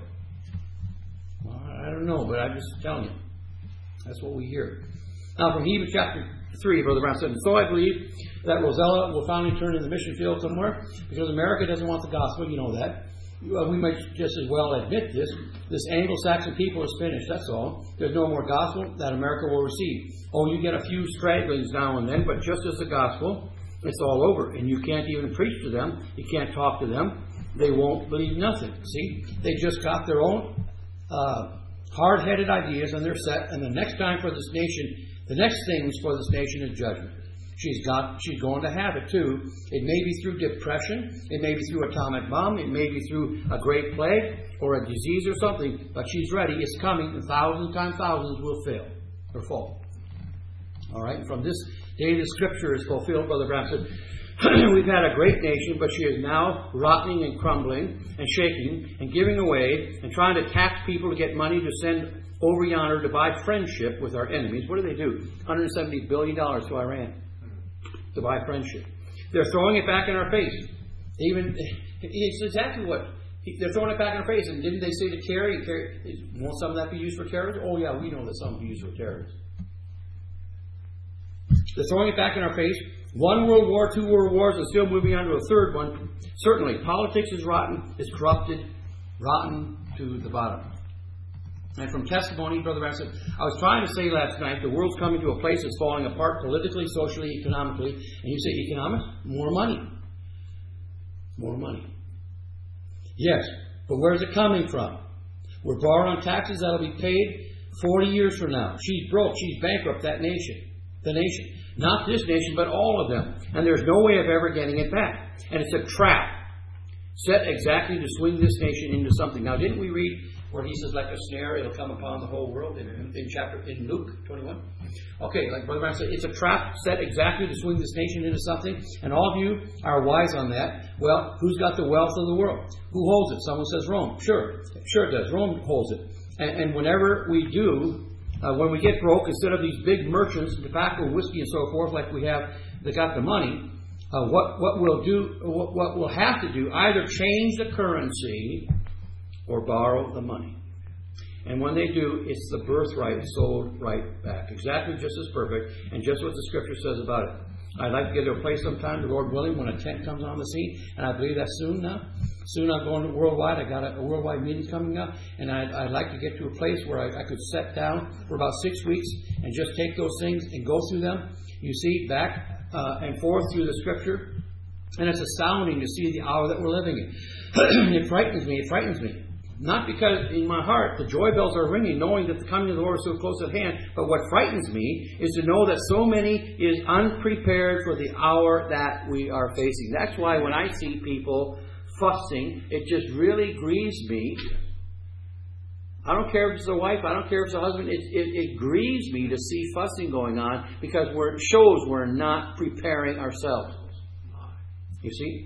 I don't know, but I'm just telling you. That's what we hear. Now, from Hebrews chapter three, Brother Brown said, and so I believe that Rosella will finally turn in the mission field somewhere, because America doesn't want the gospel. You know that. We might just as well admit this. This Anglo-Saxon people is finished, that's all. There's no more gospel that America will receive. Oh, you get a few stragglers now and then, but just as the gospel, it's all over. And you can't even preach to them. You can't talk to them. They won't believe nothing. See? They just got their own uh, hard-headed ideas, and they're set. And the next time for this nation, the next things for this nation is judgment. She's got. She's going to have it too. It may be through depression. It may be through atomic bomb. It may be through a great plague or a disease or something. But she's ready. It's coming. And thousands times thousands will fail or fall. All right. And from this day, the Scripture is fulfilled. Brother Brown said, "We've had a great nation, but she is now rotting and crumbling and shaking and giving away and trying to tax people to get money to send over yonder to buy friendship with our enemies." What do they do? one hundred seventy billion dollars to Iran to buy friendship. They're throwing it back in our face. Even it's exactly what they're throwing it back in our face. And didn't they say to Kerry, Kerry, won't some of that be used for terrorism? Oh yeah, we know that some will be used for terrorism. They're throwing it back in our face. One world war, two world wars, and still moving on to a third one. Certainly, politics is rotten, is corrupted, rotten to the bottom. And from testimony, Brother Brown said, I was trying to say last night, the world's coming to a place that's falling apart politically, socially, economically. And you say, economics? More money. More money. Yes, but where's it coming from? We're borrowing on taxes that'll be paid forty years from now. She's broke. She's bankrupt, that nation. The nation. Not this nation, but all of them. And there's no way of ever getting it back. And it's a trap set exactly to swing this nation into something. Now, didn't we read where he says, like a snare, it'll come upon the whole world in, in chapter in Luke twenty-one? Okay, like Brother Brown said, it's a trap set exactly to swing this nation into something. And all of you are wise on that. Well, who's got the wealth of the world? Who holds it? Someone says Rome. Sure. Sure it does. Rome holds it. And, and whenever we do, Uh, when we get broke, instead of these big merchants, tobacco, whiskey, and so forth, like we have, they got the money. Uh, what what we'll do, what, what we'll have to do, either change the currency or borrow the money. And when they do, it's the birthright sold right back, exactly just as perfect, and just what the Scripture says about it. I'd like to get to a place sometime, the Lord willing, when a tent comes on the scene, and I believe that's soon now. Soon I'm going to worldwide. I got a, a worldwide meeting coming up, and I'd, I'd like to get to a place where I, I could sit down for about six weeks and just take those things and go through them. You see, back uh, and forth through the Scripture, and it's astounding to see the hour that we're living in. It frightens me. It frightens me. Not because in my heart the joy bells are ringing, knowing that the coming of the Lord is so close at hand, but what frightens me is to know that so many is unprepared for the hour that we are facing. That's why when I see people fussing. It just really grieves me. I don't care if it's a wife. I don't care if it's a husband. It, it, it grieves me to see fussing going on because we're, it shows we're not preparing ourselves. You see?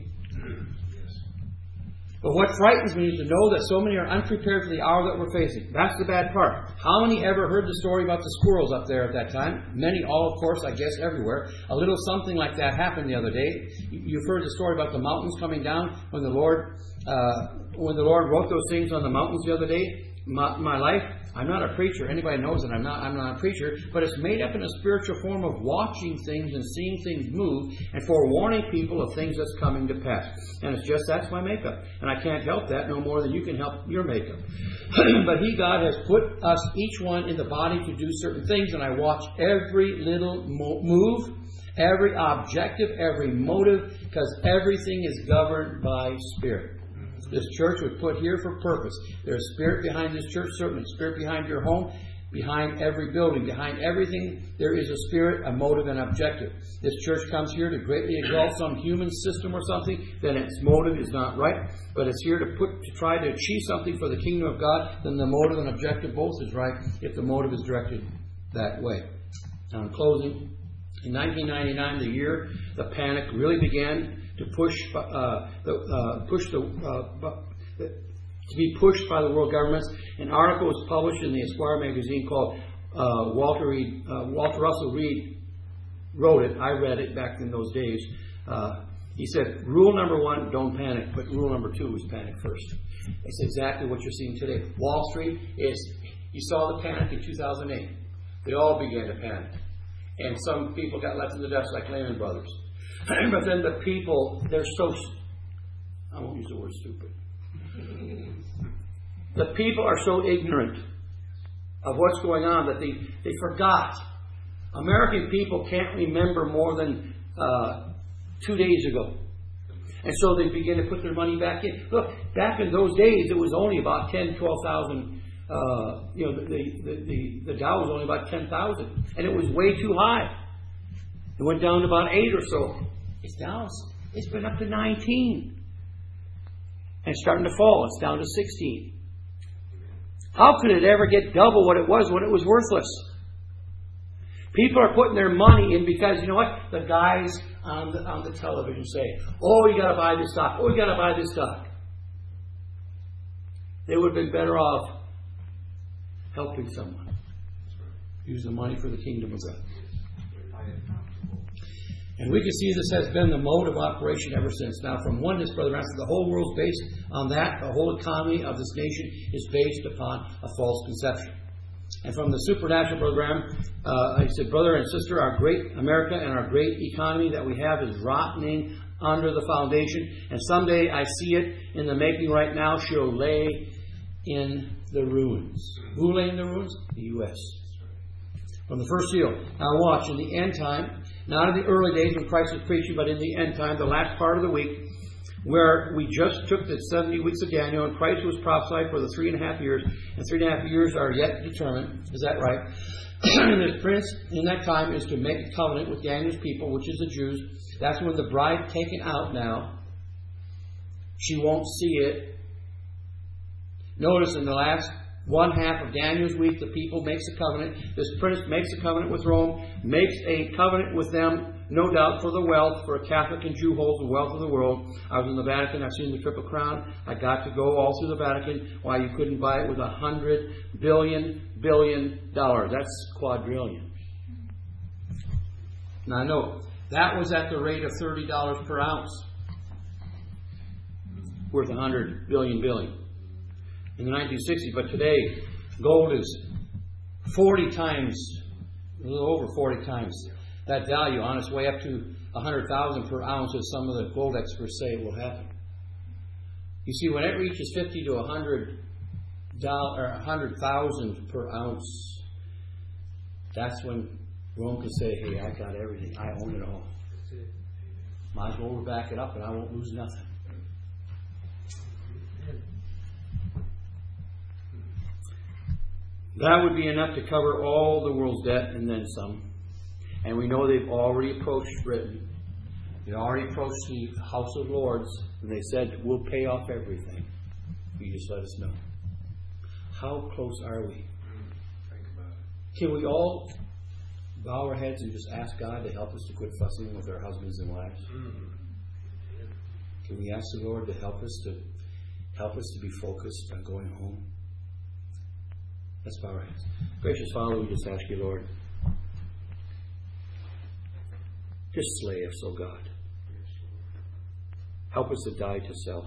But what frightens me is to know that so many are unprepared for the hour that we're facing. That's the bad part. How many ever heard the story about the squirrels up there at that time? Many, all, of course, I guess everywhere. A little something like that happened the other day. You've heard the story about the mountains coming down when the Lord, uh, when the Lord wrote those things on the mountains the other day. My, my life, I'm not a preacher. Anybody knows that I'm not. I'm not a preacher. But it's made up in a spiritual form of watching things and seeing things move and forewarning people of things that's coming to pass. And it's just that's my makeup, and I can't help that no more than you can help your makeup. But He, God, has put us each one in the body to do certain things, and I watch every little mo- move, every objective, every motive, because everything is governed by Spirit. This church was put here for purpose. There's spirit behind this church, certainly. Spirit behind your home, behind every building, behind everything. There is a spirit, a motive, and objective. This church comes here to greatly exalt some human system or something, then its motive is not right. But it's here to put to try to achieve something for the kingdom of God, then the motive and objective both is right if the motive is directed that way. Now, in closing, in nineteen ninety-nine, the year the panic really began to push uh, the uh, push the uh, to be pushed by the world governments. An article was published in the Esquire magazine called uh, Walter Reed, uh, Walter Russell Reed wrote it. I read it back in those days. Uh, he said, "Rule number one: don't panic." But rule number two is panic first. It's exactly what you're seeing today. Wall Street is. You saw the panic in two thousand eight. They all began to panic, and some people got left in the dust like Lehman Brothers. But then the people, they're so, I won't use the word stupid. The people are so ignorant of what's going on that they, they forgot. American people can't remember more than uh, two days ago. And so they begin to put their money back in. Look, back in those days, it was only about ten, twelve thousand. Uh, you know, the, the, the, the Dow was only about ten thousand. And it was way too high. It went down to about eight or so. It's down. It's been up to nineteen. And it's starting to fall. It's down to sixteen. How could it ever get double what it was when it was worthless? People are putting their money in because, you know what? The guys on the, on the television say, oh, you got to buy this stock. Oh, you got to buy this stock. They would have been better off helping someone. Use the money for the kingdom of God. And we can see this has been the mode of operation ever since. Now, from oneness, Brother Ransom, the whole world's based on that. The whole economy of this nation is based upon a false conception. And from the supernatural program, uh, I said, brother and sister, our great America and our great economy that we have is rotting under the foundation. And someday, I see it in the making right now, she'll lay in the ruins. Who lay in the ruins? The U S From the first seal. Now watch, in the end time, not in the early days when Christ was preaching, but in the end time, the last part of the week, where we just took the seventy weeks of Daniel, and Christ was prophesied for the three and a half years, and three and a half years are yet determined. Is that right? And the prince in that time is to make a covenant with Daniel's people, which is the Jews. That's when the bride taken out now. She won't see it. Notice in the last one half of Daniel's week, the people makes a covenant. This prince makes a covenant with Rome, makes a covenant with them, no doubt for the wealth, for a Catholic and Jew holds the wealth of the world. I was in the Vatican, I've seen the Triple Crown. I got to go all through the Vatican. Why you couldn't buy it with a hundred billion billion dollars. That's quadrillion. Now note, that was at the rate of thirty dollars per ounce. Worth a hundred billion billion. In the nineteen sixties, but today gold is forty times, a little over forty times that value, on its way up to one hundred thousand per ounce, as some of the gold experts say it will happen. You see, when it reaches fifty to one hundred dollars or one hundred thousand per ounce, that's when Rome can say, hey, I got everything. I own it all. Might as well back it up and I won't lose nothing. That would be enough to cover all the world's debt and then some. And we know they've already approached Britain They already approached the House of Lords and they said, we'll pay off everything. You just let us know. How close are we? Think about it. Can we all bow our heads and just ask God to help us to quit fussing with our husbands and wives? Mm-hmm. Can we ask the Lord to help us to help us to be focused on going home? Let's bow our heads. Gracious Father, we just ask you, Lord, just slay us, oh God. Help us to die to self.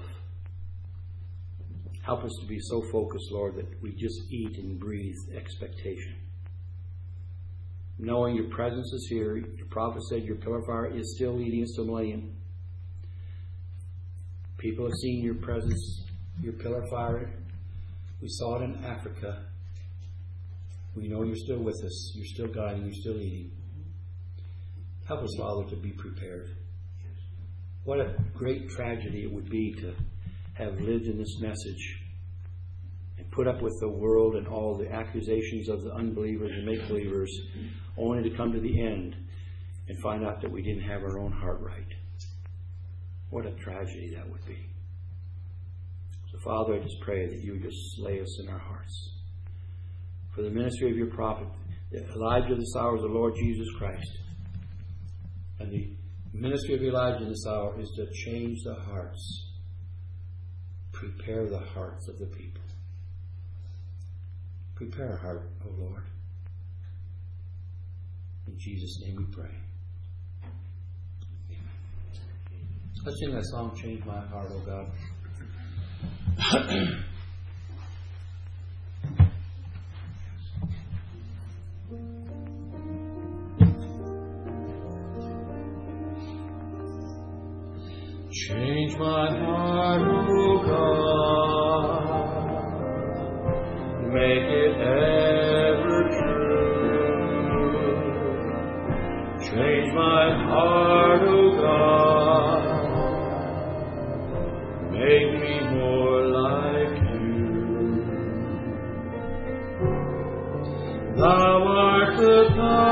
Help us to be so focused, Lord, that we just eat and breathe expectation. Knowing your presence is here, your prophet said your pillar of fire is still leading us to millennium. People have seen your presence, your pillar of fire. We saw it in Africa. We know you're still with us. You're still guiding. You're still leading. Help us, Father, to be prepared. What a great tragedy it would be to have lived in this message and put up with the world and all the accusations of the unbelievers and make-believers, only to come to the end and find out that we didn't have our own heart right. What a tragedy that would be. So, Father, I just pray that you would just slay us in our hearts. For the ministry of your prophet, Elijah this hour is the Lord Jesus Christ. And the ministry of Elijah in this hour is to change the hearts. Prepare the hearts of the people. Prepare our heart, O Lord. In Jesus' name we pray. Amen. Let's sing that song, Change My Heart, O God. Change my heart, O God, make it ever true. Change my heart, O God, make me more like you. Thou art the God